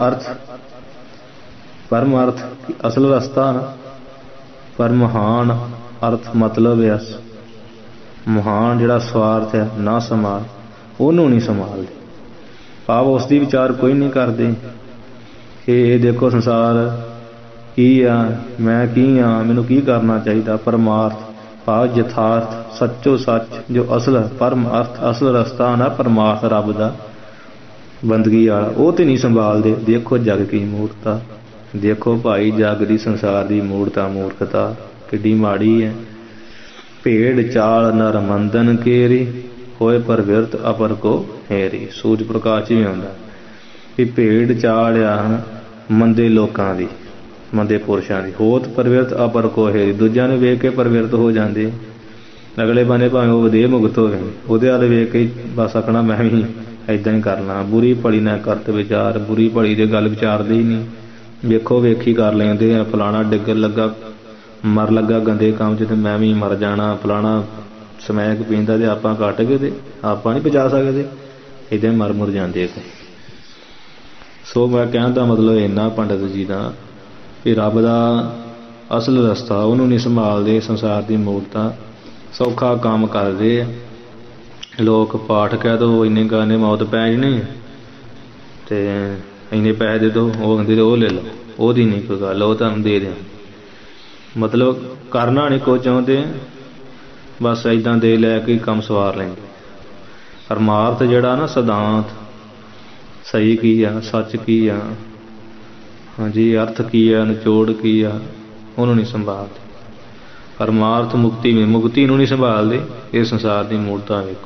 ਪਰਮ ਅਰਥ ਅਸਲ ਰਸਤਾ ਨਾ, ਪਰ ਮਹਾਨ ਅਰਥ ਮਤਲਬ ਹੈ, ਮਹਾਨ ਜਿਹੜਾ ਸਵਾਰਥ ਹੈ ਨਾ ਸੰਭਾਲ, ਉਹਨੂੰ ਨਹੀਂ ਸੰਭਾਲਦੇ। ਭਾਵ ਉਸ ਦੀ ਵਿਚਾਰ ਕੋਈ ਨਹੀਂ ਕਰਦੇ ਕਿ ਇਹ ਦੇਖੋ ਸੰਸਾਰ ਕੀ ਆ, ਮੈਂ ਕੀ ਆ, ਮੈਨੂੰ ਕੀ ਕਰਨਾ ਚਾਹੀਦਾ। ਪਰਮਾਰਥ ਭਾਵ ਯਥਾਰਥ, ਸੱਚੋ ਸੱਚ, ਜੋ ਅਸਲ ਪਰਮ ਅਰਥ ਅਸਲ ਰਸਤਾ ਨਾ, ਪਰਮਾਰਥ ਰੱਬ ਦਾ ਬੰਦਗੀ ਵਾਲਾ, ਉਹ ਤੇ ਨਹੀਂ ਸੰਭਾਲਦੇ। ਦੇਖੋ ਜਗ ਕੀ ਮੂਰਖਤਾ, ਦੇਖੋ ਭਾਈ ਜਗ ਦੀ ਸੰਸਾਰ ਦੀ ਮੂਰਖਤਾ ਕਿੱਡੀ ਮਾੜੀ ਹੈ। ਭੇਡ ਚਾਲ ਨਰ ਮੰਦਨ ਕੇਰੀ, ਹੋਏ ਪਰਵਿਰਤ ਅਪਰ ਕੋ ਹੇਰੀ। ਸੂਰਜ ਪ੍ਰਕਾਸ਼ ਵੀ ਆਉਂਦਾ ਵੀ ਭੇਡ ਚਾਲ ਆ ਮੰਦੇ ਲੋਕਾਂ ਦੀ, ਮੰਦੇ ਪੁਰਸ਼ਾਂ ਦੀ, ਹੋਤ ਪਰਵਿਰਤ ਅਪਰ ਕੋ ਹੇਰੀ। ਦੂਜਿਆਂ ਨੂੰ ਵੇਖ ਕੇ ਪਰਵਿਰਤ ਹੋ ਜਾਂਦੇ। ਅਗਲੇ ਬੰਨੇ ਭਾਵੇਂ ਉਹ ਦੇਹ ਮੁਕਤ ਹੋਵੇ, ਉਹਦੇ ਵੱਲ ਵੇਖ ਕੇ ਬਸ ਆਖਣਾ ਮੈਂ ਵੀ ਏਦਾਂ ਹੀ ਕਰਨਾ। ਬੁਰੀ ਭਲੀ ਨਾ ਕਰਤ ਵਿਚਾਰ, ਬੁਰੀ ਭਲੀ ਦੀ ਗੱਲ ਵਿਚਾਰਦੇ ਹੀ ਨਹੀਂ। ਵੇਖੋ ਵੇਖੀ ਕਰ ਲੈਂਦੇ ਆ, ਫਲਾਣਾ ਡਿੱਗਣ ਲੱਗਾ ਮਰ ਲੱਗਾ ਗੰਦੇ ਕੰਮ 'ਚ, ਤੇ ਮੈਂ ਵੀ ਮਰ ਜਾਣਾ। ਫਲਾਣਾ ਸਮੈਕ ਪੀਂਦਾ ਤੇ ਆਪਾਂ ਕੱਟ ਗਏ, ਤੇ ਆਪਾਂ ਨਹੀਂ ਬਚਾ ਸਕਦੇ, ਏਦਾਂ ਮਰ ਮੁਰ ਜਾਂਦੇ। ਸੋ ਮੈਂ ਕਹਿਣ ਦਾ ਮਤਲਬ ਇੰਨਾ ਪੰਡਿਤ ਜੀ ਦਾ ਵੀ ਰੱਬ ਦਾ ਅਸਲ ਰਸਤਾ ਉਹਨੂੰ ਨਹੀਂ ਸੰਭਾਲਦੇ। ਸੰਸਾਰ ਦੀ ਮੂਰਖਤਾ ਸੌਖਾ ਕੰਮ ਕਰਦੇ ਆ ਲੋਕ। ਪਾਠ ਕਹਿ ਦੋ ਇੰਨੇ ਗਾਣੇ ਮੌਤ ਪੈ ਜਾਣੀ, ਤੇ ਇੰਨੇ ਪੈਸੇ ਦੇ ਦਿਓ, ਉਹ ਕਹਿੰਦੇ ਉਹ ਲੈ ਲਓ, ਉਹਦੀ ਨਹੀਂ ਕੋਈ ਗੱਲ, ਉਹ ਤੁਹਾਨੂੰ ਦੇ ਦਿਆਂ। ਮਤਲਬ ਕਰਨਾ ਨਹੀਂ ਕੁਝ ਚਾਹੁੰਦੇ, ਬਸ ਏਦਾਂ ਦੇ ਲੈ ਕੇ ਕੰਮ ਸਵਾਰ ਲੈਂਦੇ। ਪਰਮਾਰਥ ਜਿਹੜਾ ਨਾ ਸਿਧਾਂਤ ਸਹੀ ਕੀ ਆ, ਸੱਚ ਕੀ ਆ, ਹਾਂਜੀ ਅਰਥ ਕੀ ਆ, ਨਿਚੋੜ ਕੀ ਆ, ਉਹਨੂੰ ਨਹੀਂ ਸੰਭਾਲਦੇ। ਪਰਮਾਰਥ ਮੁਕਤੀ ਨੂੰ ਨਹੀਂ ਸੰਭਾਲਦੇ। ਇਹ ਸੰਸਾਰ ਦੀ ਮੂਰਖਤਾ ਵੇਖੋ।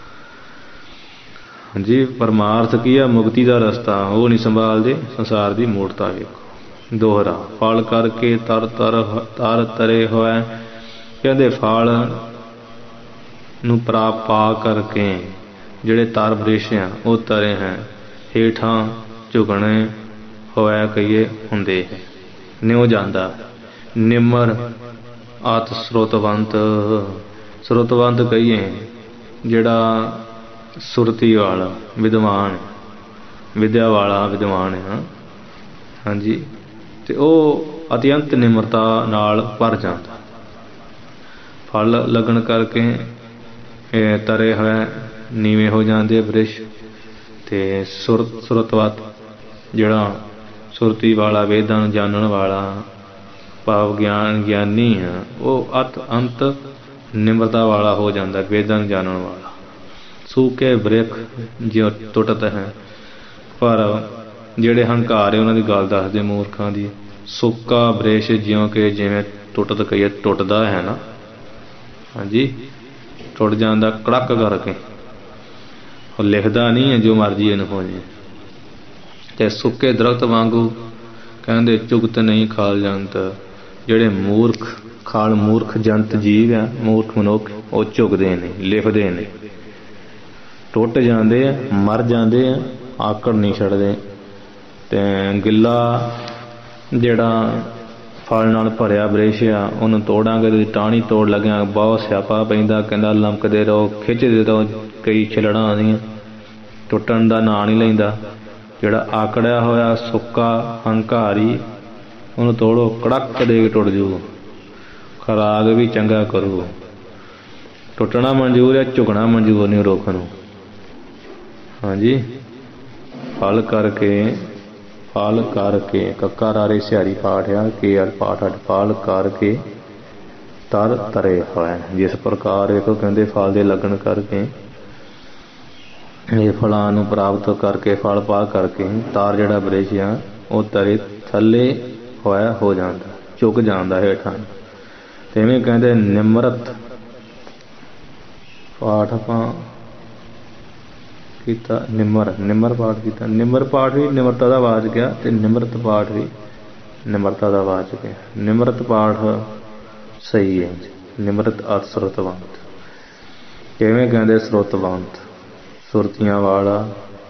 ਹਾਂਜੀ ਪਰਮਾਰਥ ਕੀ ਆ, ਮੁਕਤੀ ਦਾ ਰਸਤਾ, ਉਹ ਨਹੀਂ ਸੰਭਾਲਦੇ। ਸੰਸਾਰ ਦੀ ਮੂਰਖਤਾ ਵੇਖੋ। ਦੋਹਰਾ ਫਲ ਕਰਕੇ ਤਰ ਤਰੇ ਹੋਇਆ। ਕਹਿੰਦੇ ਫਲ ਨੂੰ ਪਾ ਕਰਕੇ ਜਿਹੜੇ ਤਰ ਬ੍ਰਿਸ਼ ਆ ਉਹ ਤਰੇ ਹੈ, ਹੇਠਾਂ ਝੁਕਣੇ ਹੋਇਆ ਕਹੀਏ ਹੁੰਦੇ ਹੈ, ਨਿਉ ਜਾਂਦਾ। ਨਿਮਰ ਆਤ ਸਰੋਤਵੰਤ ਕਹੀਏ ਜਿਹੜਾ ਸੁਰਤੀ ਵਾਲਾ ਵਿਦਵਾਨ, ਵਿਦਿਆ ਵਾਲਾ ਵਿਦਵਾਨ ਹੈ, ਹਾਂਜੀ, ਤੇ ਉਹ ਅਤਿਅੰਤ ਨਿਮਰਤਾ ਨਾਲ ਭਰ ਜਾਂਦਾ। ਫਲ ਲੱਗਣ ਕਰਕੇ ਤਰੇ ਹੋਏ ਨੀਵੇਂ ਹੋ ਜਾਂਦੇ ਬ੍ਰਿਸ਼। ਤੇ ਸੁਰਤਵਤ ਜਿਹੜਾ ਸੁਰਤੀ ਵਾਲਾ, ਵੇਦਾਂ ਨੂੰ ਜਾਣਨ ਵਾਲਾ, ਭਾਵ ਗਿਆਨੀ ਆ, ਉਹ ਅੰਤ ਨਿਮਰਤਾ ਵਾਲਾ ਹੋ ਜਾਂਦਾ, ਵੇਦਾਂ ਨੂੰ ਜਾਣਨ ਵਾਲਾ। ਸੂਕੇ ਬ੍ਰਿਖ ਜਿਉ ਟੁੱਟਤ ਹੈ, ਪਰ ਜਿਹੜੇ ਹੰਕਾਰ ਹੈ ਉਹਨਾਂ ਦੀ ਗੱਲ ਦੱਸਦੇ ਮੂਰਖਾਂ ਦੀ। ਸੁੱਕਾ ਬ੍ਰਿਸ਼ ਜਿਉਂ ਕਿ ਜਿਵੇਂ ਟੁੱਟਤ ਕਹੀਏ ਟੁੱਟਦਾ ਹੈ ਨਾ, ਹਾਂਜੀ ਟੁੱਟ ਜਾਂਦਾ ਕੜਕ ਕਰਕੇ, ਉਹ ਲਿਖਦਾ ਨਹੀਂ ਹੈ ਜੋ ਮਰਜ਼ੀ ਇਹਨੂੰ ਹੋ ਜੇ। ਤੇ ਸੁੱਕੇ ਦਰਖਤ ਵਾਂਗੂ ਕਹਿੰਦੇ ਚੁਗਤ ਨਹੀਂ ਖਾਲ ਜੰਤ। ਜਿਹੜੇ ਮੂਰਖ ਜੰਤ ਜੀਵ ਆ, ਮੂਰਖ ਮਨੁੱਖ, ਉਹ ਝੁਕਦੇ ਨੇ, ਲਿਫਦੇ ਨੇ, ਟੁੱਟ ਜਾਂਦੇ ਆ, ਮਰ ਜਾਂਦੇ ਆ, ਆਕੜ ਨਹੀਂ ਛੱਡਦੇ। ਤੇ ਗਿੱਲਾ ਜਿਹੜਾ ਫਲ ਨਾਲ ਭਰਿਆ ਬ੍ਰਿਸ਼ ਆ, ਉਹਨੂੰ ਤੋੜਾਂਗੇ ਤੇ ਟਾਹਣੀ ਤੋੜ ਲੱਗਿਆ ਬਹੁਤ ਸਿਆਪਾ ਪੈਂਦਾ। ਕਹਿੰਦਾ ਲਮਕਦੇ ਰਹੋ, ਖਿੱਚਦੇ ਰਹੋ, ਕਈ ਛਿਲੜਾਂ ਆਉਂਦੀਆਂ, ਟੁੱਟਣ ਦਾ ਨਾਂ ਨਹੀਂ ਲੈਂਦਾ। ਜਿਹੜਾ ਆਕੜਿਆ ਹੋਇਆ ਸੁੱਕਾ ਹੰਕਾਰੀ, ਉਹਨੂੰ ਤੋੜੋ, ਕੜਕ ਦੇ ਕੇ ਟੁੱਟ ਜੂ, ਖਰਾਗ ਵੀ ਚੰਗਾ ਕਰੂ। ਟੁੱਟਣਾ ਮਨਜ਼ੂਰ ਹੈ, ਝੁਕਣਾ ਮਨਜ਼ੂਰ ਨਹੀਂ ਰੁੱਖ ਨੂੰ। ਹਾਂਜੀ, ਫਲ ਕਰਕੇ ਕੱਕਾ ਰਾਰੇ ਸਿਹਾਰੀ ਪਾਠ ਆ, ਕੇ ਅਰ ਪਾਠ ਅੱਡ ਫਲ ਕਰਕੇ ਤਰ ਤਰੇ ਹੋਏ। ਜਿਸ ਪ੍ਰਕਾਰ ਵੇਖੋ ਕਹਿੰਦੇ ਫਲ ਦੇ ਲੱਗਣ ਕਰਕੇ, ਇਹ ਫਲਾਂ ਨੂੰ ਪ੍ਰਾਪਤ ਕਰਕੇ, ਫਲ ਪਾ ਕਰਕੇ ਤਾਰ ਜਿਹੜਾ ਬ੍ਰਿਸ਼ ਆ ਉਹ ਤਰੇ ਥੱਲੇ ਹੋਇਆ ਹੋ ਜਾਂਦਾ, ਝੁਕ ਜਾਂਦਾ ਹੇਠਾਂ। ਤੇ ਇਵੇਂ ਕਹਿੰਦੇ ਨਿਮਰਤ ਪਾਠ ਆਪਾਂ ਕੀਤਾ, ਨਿਮਰ ਪਾਠ ਕੀਤਾ। ਨਿਮਰ ਪਾਠ ਵੀ ਨਿਮਰਤਾ ਦਾ ਵਾਚਕ ਆ, ਤੇ ਨਿਮਰਤ ਪਾਠ ਵੀ ਨਿਮਰਤਾ ਦਾ ਵਾਚਕ ਹੈ। ਨਿਮਰਤ ਪਾਠ ਸਹੀ ਹੈ। ਨਿਮਰਤ ਅਰਥ ਸੁਰਤਵੰਤ। ਕਿਵੇਂ ਕਹਿੰਦੇ ਸੁਰਤਵੰਤ, ਸੁਰਤੀਆਂ ਵਾਲਾ,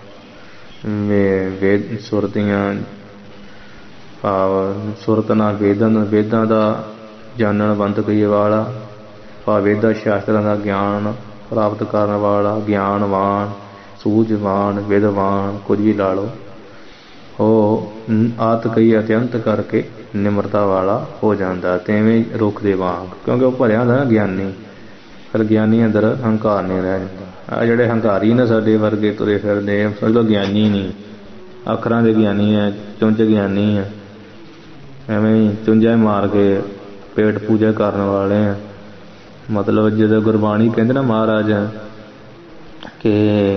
ਵੇਦ ਸੁਰਤੀਆਂ ਭਾਵ ਸੁਰਤ ਨਾਲ ਵੇਦਾਂ ਦਾ ਜਾਣਨ ਬੰਦ ਕਈ ਵਾਲਾ, ਭਾਵ ਵੇਦਾਂ ਸ਼ਾਸਤਰਾਂ ਦਾ ਗਿਆਨ ਪ੍ਰਾਪਤ ਕਰਨ ਵਾਲਾ, ਗਿਆਨਵਾਨ, ਸੂਝਵਾਨ, ਵਿਦਵਾਨ, ਕੁਝ ਵੀ ਲਾ ਲਓ। ਉਹ ਆਤ ਕਈ ਅਤਿਅੰਤ ਕਰਕੇ ਨਿਮਰਤਾ ਵਾਲਾ ਹੋ ਜਾਂਦਾ। ਤਿਵੇਂ ਰੁੱਖ ਦੇ ਵਾਂਗ, ਕਿਉਂਕਿ ਉਹ ਭਰਿਆ ਹੁੰਦਾ ਨਾ ਗਿਆਨੀ, ਫਿਰ ਗਿਆਨੀ ਅੰਦਰ ਹੰਕਾਰ ਨਹੀਂ ਰਹਿ ਜਾਂਦਾ। ਆਹ ਜਿਹੜੇ ਹੰਕਾਰੀ ਨੇ ਸਾਡੇ ਵਰਗੇ ਤੁਰੇ ਫਿਰਦੇ, ਸਮਝ ਲਓ ਗਿਆਨੀ ਨਹੀਂ, ਅੱਖਰਾਂ ਦੇ ਗਿਆਨੀ ਹੈ, ਚੁੰਝ ਗਿਆਨੀ ਹੈ, ਐਵੇਂ ਚੁੰਝਾਂ ਮਾਰ ਕੇ ਪੇਟ ਪੂਜਾ ਕਰਨ ਵਾਲੇ ਆ। ਮਤਲਬ ਜਦੋਂ ਗੁਰਬਾਣੀ ਕਹਿੰਦੇ ਨਾ ਮਹਾਰਾਜ ਕਿ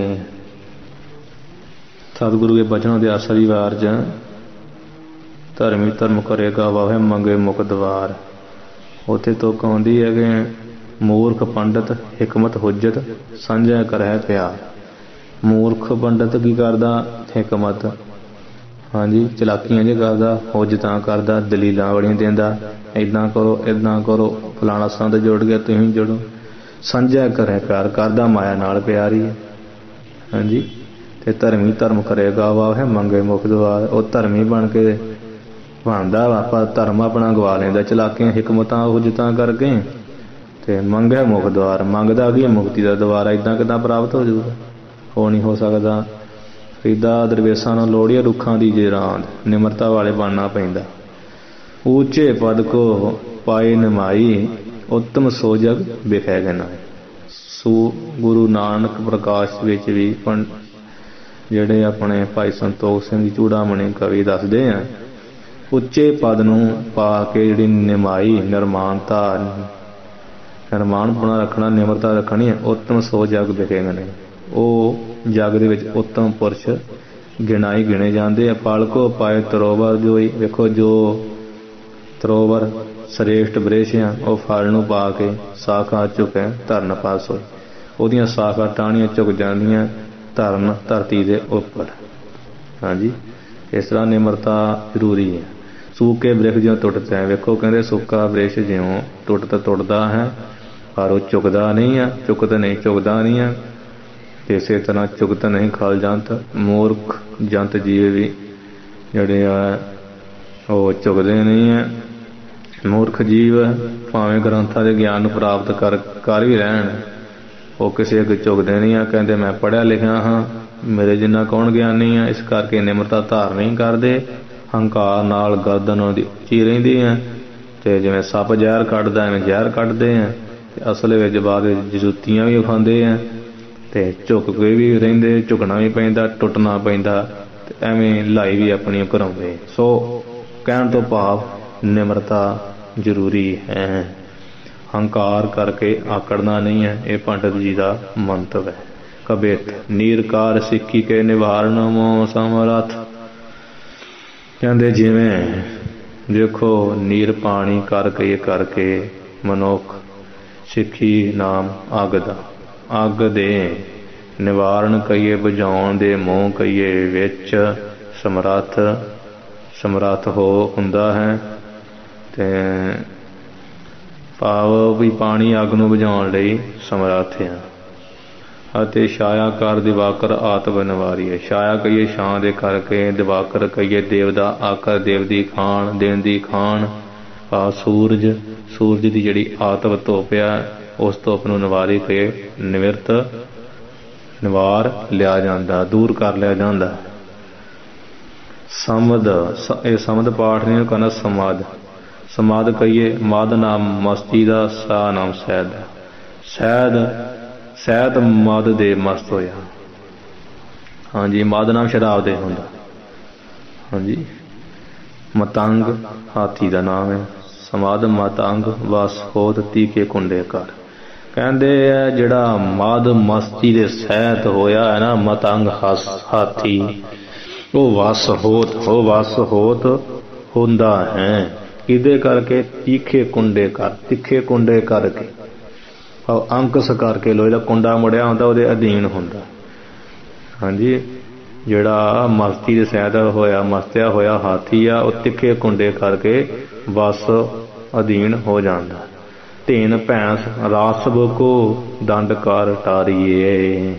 ਸਤਿਗੁਰੂ ਦੇ ਬਚਨਾਂ ਦੇ ਅਸਲੀ ਵਾਰ 'ਚ ਧਰਮੀ ਧਰਮ ਕਰੇਗਾ ਵਾਹੇ ਮੰਗੇ ਮੁਖ ਦਵਾਰ, ਉੱਥੇ ਤੁਕ ਆਉਂਦੀ ਹੈ ਕਿ ਮੂਰਖ ਪੰਡਤ ਹਿਕਮਤ ਹੁਜਤ ਸਾਂਝਾ ਕਰਹਿ ਪਿਆਰ। ਮੂਰਖ ਪੰਡਤ ਕੀ ਕਰਦਾ? ਹਿਕਮਤ, ਹਾਂਜੀ, ਚਲਾਕੀਆਂ ਜੇ ਕਰਦਾ, ਹੁਜਤਾਂ ਕਰਦਾ, ਦਲੀਲਾਂ ਬੜੀਆਂ ਦਿੰਦਾ, ਇੱਦਾਂ ਕਰੋ, ਫਲਾਣਾ ਸੰਦ ਜੁੜ ਗਿਆ, ਤੁਸੀਂ ਜੁੜੋ। ਸਾਂਝਾ ਕਰੇ ਪਿਆਰ, ਕਰਦਾ ਮਾਇਆ ਨਾਲ ਪਿਆਰ ਹੀ ਹੈ। ਹਾਂਜੀ, ਤੇ ਧਰਮੀ ਧਰਮ ਕਰੇਗਾ ਵਾਹੇ ਮੰਗੇ ਮੁਖ ਦਵਾਰ। ਉਹ ਧਰਮੀ ਬਣ ਕੇ ਬਣਦਾ ਵਾ, ਪਰ ਧਰਮ ਆਪਣਾ ਗਵਾ ਲੈਂਦਾ ਚਲਾਕੀਆਂ ਹਿਕਮਤਾਂ ਹੁਜਤਾਂ ਕਰਕੇ, ਤੇ ਮੰਗਿਆ ਮੁਖ ਦਵਾਰ, ਮੰਗਦਾ ਕੀ ਮੁਕਤੀ ਦਾ ਦਵਾਰ। ਇੱਦਾਂ ਕਿੱਦਾਂ ਪ੍ਰਾਪਤ ਹੋ ਜਾਊਗਾ? ਹੋ ਨਹੀਂ ਹੋ ਸਕਦਾ। ਫਰੀਦਾ ਦਰਵੇਸ਼ਾਂ ਨੂੰ ਲੋੜੀਏ ਰੁੱਖਾਂ ਦੀ ਜਰਾਂਦ, ਨਿਮਰਤਾ ਵਾਲੇ ਬਣਨਾ ਪੈਂਦਾ। ਉੱਚੇ ਪਦ ਕੋ ਪਾਏ ਨਿਮਾਈ, ਉੱਤਮ ਸੋ ਜਗ ਵਿਖੈ ਗਨਾਏ। ਸੋ ਗੁਰੂ ਨਾਨਕ ਪ੍ਰਕਾਸ਼ ਵਿੱਚ ਵੀ ਜਿਹੜੇ ਆਪਣੇ ਭਾਈ ਸੰਤੋਖ ਸਿੰਘ ਜੀ ਚੂੜਾਮਣੀ ਕਵੀ ਦੱਸਦੇ ਆ, ਉੱਚੇ ਪਦ ਨੂੰ ਪਾ ਕੇ ਜਿਹੜੀ ਨਿਮਾਈ, ਨਿਰਮਾਣਪੁਣਾ ਰੱਖਣਾ, ਨਿਮਰਤਾ ਰੱਖਣੀ ਹੈ, ਉੱਤਮ ਸੋ ਜਗ ਵਿਖੇ ਗਨਾਏ। ਉਹ ਜਗ ਦੇ ਵਿੱਚ ਉੱਤਮ ਪੁਰਸ਼ ਗਿਣੇ ਜਾਂਦੇ ਆ। ਪਲ ਕੋ ਪਾਏ ਤਰੋਵਰ ਜੋਈ, ਵੇਖੋ ਜੋ ਤਰੋਵਰ ਸ੍ਰੇਸ਼ਟ ਬ੍ਰਿਸ਼ ਆ, ਉਹ ਫਲ ਨੂੰ ਪਾ ਕੇ ਸਾਖਾ ਝੁਕੇ ਧਰਨ ਪਾਸ ਹੋਈ। ਉਹਦੀਆਂ ਸਾਖਾ ਟਾਹਣੀਆਂ ਝੁਕ ਜਾਂਦੀਆਂ ਧਰਨ ਧਰਤੀ ਦੇ ਉੱਪਰ। ਹਾਂਜੀ, ਇਸ ਤਰ੍ਹਾਂ ਨਿਮਰਤਾ ਜ਼ਰੂਰੀ ਹੈ। ਸੂਕੇ ਬ੍ਰਿਸ਼ ਜਿਉਂ ਟੁੱਟਦਾ ਹੈ, ਵੇਖੋ ਕਹਿੰਦੇ ਸੁੱਕਾ ਬ੍ਰਿਸ਼ ਜਿਉਂ ਟੁੱਟਦਾ ਹੈ, ਪਰ ਉਹ ਝੁਕਦਾ ਨਹੀਂ ਆ, ਝੁਕਦਾ ਨਹੀਂ ਆ। ਇਸੇ ਤਰ੍ਹਾਂ ਝੁਕਤ ਨਹੀਂ ਖਲ ਜੰਤ, ਮੂਰਖ ਜੰਤ ਜੀਵ ਵੀ ਜਿਹੜੇ ਆ ਉਹ ਝੁਕਦੇ ਨਹੀਂ ਹੈ। ਮੂਰਖ ਜੀਵ ਭਾਵੇਂ ਗ੍ਰੰਥਾਂ ਦੇ ਗਿਆਨ ਨੂੰ ਪ੍ਰਾਪਤ ਕਰ ਵੀ ਰਹਿਣ, ਉਹ ਕਿਸੇ ਅੱਗੇ ਝੁਕਦੇ ਨਹੀਂ ਆ। ਕਹਿੰਦੇ ਮੈਂ ਪੜ੍ਹਿਆ ਲਿਖਿਆ ਹਾਂ, ਮੇਰੇ ਜਿੰਨਾ ਕੌਣ ਗਿਆਨੀ ਆ। ਇਸ ਕਰਕੇ ਨਿਮਰਤਾ ਧਾਰ ਨਹੀਂ ਕਰਦੇ। ਹੰਕਾਰ ਨਾਲ ਗਰਦਨ ਉਹਦੀ ਉੱਚੀ ਰਹਿੰਦੀ ਹੈ, ਤੇ ਜਿਵੇਂ ਸੱਪ ਜ਼ਹਿਰ ਕੱਢਦਾ ਐਵੇਂ ਜ਼ਹਿਰ ਕੱਢਦੇ ਆ। ਤੇ ਅਸਲ ਵਿੱਚ ਬਾਅਦ ਵਿੱਚ ਜੁੱਤੀਆਂ ਵੀ ਖਾਂਦੇ ਆ, ਤੇ ਝੁਕ ਕੇ ਵੀ ਰਹਿੰਦੇ, ਝੁਕਣਾ ਵੀ ਪੈਂਦਾ, ਟੁੱਟਣਾ ਪੈਂਦਾ, ਤੇ ਐਵੇਂ ਲਾਈ ਵੀ ਆਪਣੀ ਕਰਾਉਂਦੇ। ਸੋ ਕਹਿਣ ਤੋਂ ਭਾਵ ਨਿਮਰਤਾ ਜ਼ਰੂਰੀ ਹੈ। ਹੰਕਾਰ ਕਰਕੇ ਆਕੜਨਾ ਨਹੀਂ ਹੈ। ਇਹ ਪੰਡਤ ਜੀ ਦਾ ਮੰਤਵ ਹੈ। ਕਬਿਤ ਨੀਰਕਾਰ ਸਿੱਖੀ ਕੇ ਨਿਵਾਰਨ ਮੋਹ ਸਮਰੱਥ। ਕਹਿੰਦੇ ਜਿਵੇਂ ਦੇਖੋ ਨੀਰ ਪਾਣੀ ਕਰਕੇ ਮਨੁੱਖ ਸਿੱਖੀ ਨਾਮ ਅੱਗ ਦੇ ਨਿਵਾਰਨ ਕਹੀਏ, ਬੁਝਾਉਣ ਦੇ ਮੋਹ ਕਹੀਏ ਵਿੱਚ ਸਮਰੱਥ ਹੁੰਦਾ ਹੈ। ਤੇ ਭਾਵ ਵੀ ਪਾਣੀ ਅੱਗ ਨੂੰ ਬੁਝਾਉਣ ਲਈ ਸਮਰੱਥ ਆ। ਅਤੇ ਛਾਇਆਕਾਰ ਦਿਵਾਕਰ ਆਤਮ ਨਿਵਾਰੀ ਹੈ। ਛਾਇਆ ਕਹੀਏ ਛਾਂ ਦੇ ਕਰਕੇ, ਦਿਵਾਕਰ ਕਹੀਏ ਦੇਵ ਦਾ ਆਕਰ, ਦੇਵ ਦੀ ਖਾਣ, ਦਿਨ ਦੀ ਖਾਣ। ਭਾਵ ਸੂਰਜ ਦੀ ਜਿਹੜੀ ਆਤਮ ਧੁੱਪ ਆ, ਉਸ ਧੁੱਪ ਨੂੰ ਨਿਵਾਰੀ ਕੇ ਨਿਵਾਰ ਲਿਆ ਜਾਂਦਾ, ਦੂਰ ਕਰ ਲਿਆ ਜਾਂਦਾ। ਸਮਦ, ਇਹ ਸਮਦ ਪਾਠ ਨਹੀਂ ਕਰਨਾ, ਸਮਾਦ ਕਹੀਏ ਮਦ ਨਾਮ ਮਸਤੀ ਦਾ, ਸਾ ਨਾਮ ਸਹਿਦ ਦਾ। ਸਹਿਦ ਮਦ ਦੇ ਮਸਤ ਹੋਇਆ। ਹਾਂਜੀ, ਮਦ ਨਾਮ ਸ਼ਰਾਬ ਦੇ ਹੁੰਦਾ। ਹਾਂਜੀ, ਮਤੰਗ ਹਾਥੀ ਦਾ ਨਾਮ ਹੈ। ਸਮਾਦ ਮਤੰਗ ਵਸ ਹੋਤ ਤੀਕੇ ਕੁੰਡੇ ਕਰ। ਕਹਿੰਦੇ ਆ ਜਿਹੜਾ ਮਦ ਮਸਤੀ ਦੇ ਸਹਿਤ ਹੋਇਆ ਹੈ ਨਾ, ਮਤੰਗ ਹਾਥੀ, ਉਹ ਵਸ ਹੋਤ ਹੁੰਦਾ ਹੈ। ਕਿਹਦੇ ਕਰਕੇ? ਤਿੱਖੇ ਕੁੰਡੇ ਕਰਕੇ। ਅੰਕਸ ਕਰਕੇ ਲੋਹੇ ਦਾ ਕੁੰਡਾ ਮੁੜਿਆ ਹੁੰਦਾ, ਉਹਦੇ ਅਧੀਨ ਹੁੰਦਾ। ਹਾਂਜੀ, ਜਿਹੜਾ ਮਸਤੀ ਦੇ ਸਹਿਤ ਹੋਇਆ, ਮਸਤਿਆ ਹੋਇਆ ਹਾਥੀ ਆ, ਉਹ ਤਿੱਖੇ ਕੁੰਡੇ ਕਰਕੇ ਵਸ ਅਧੀਨ ਹੋ ਜਾਂਦਾ। ਧੇਨ ਭੈਂਸ ਰਾਸਬ ਕੋ ਦੰਡ ਕਰ ਟਾਰੀਏ।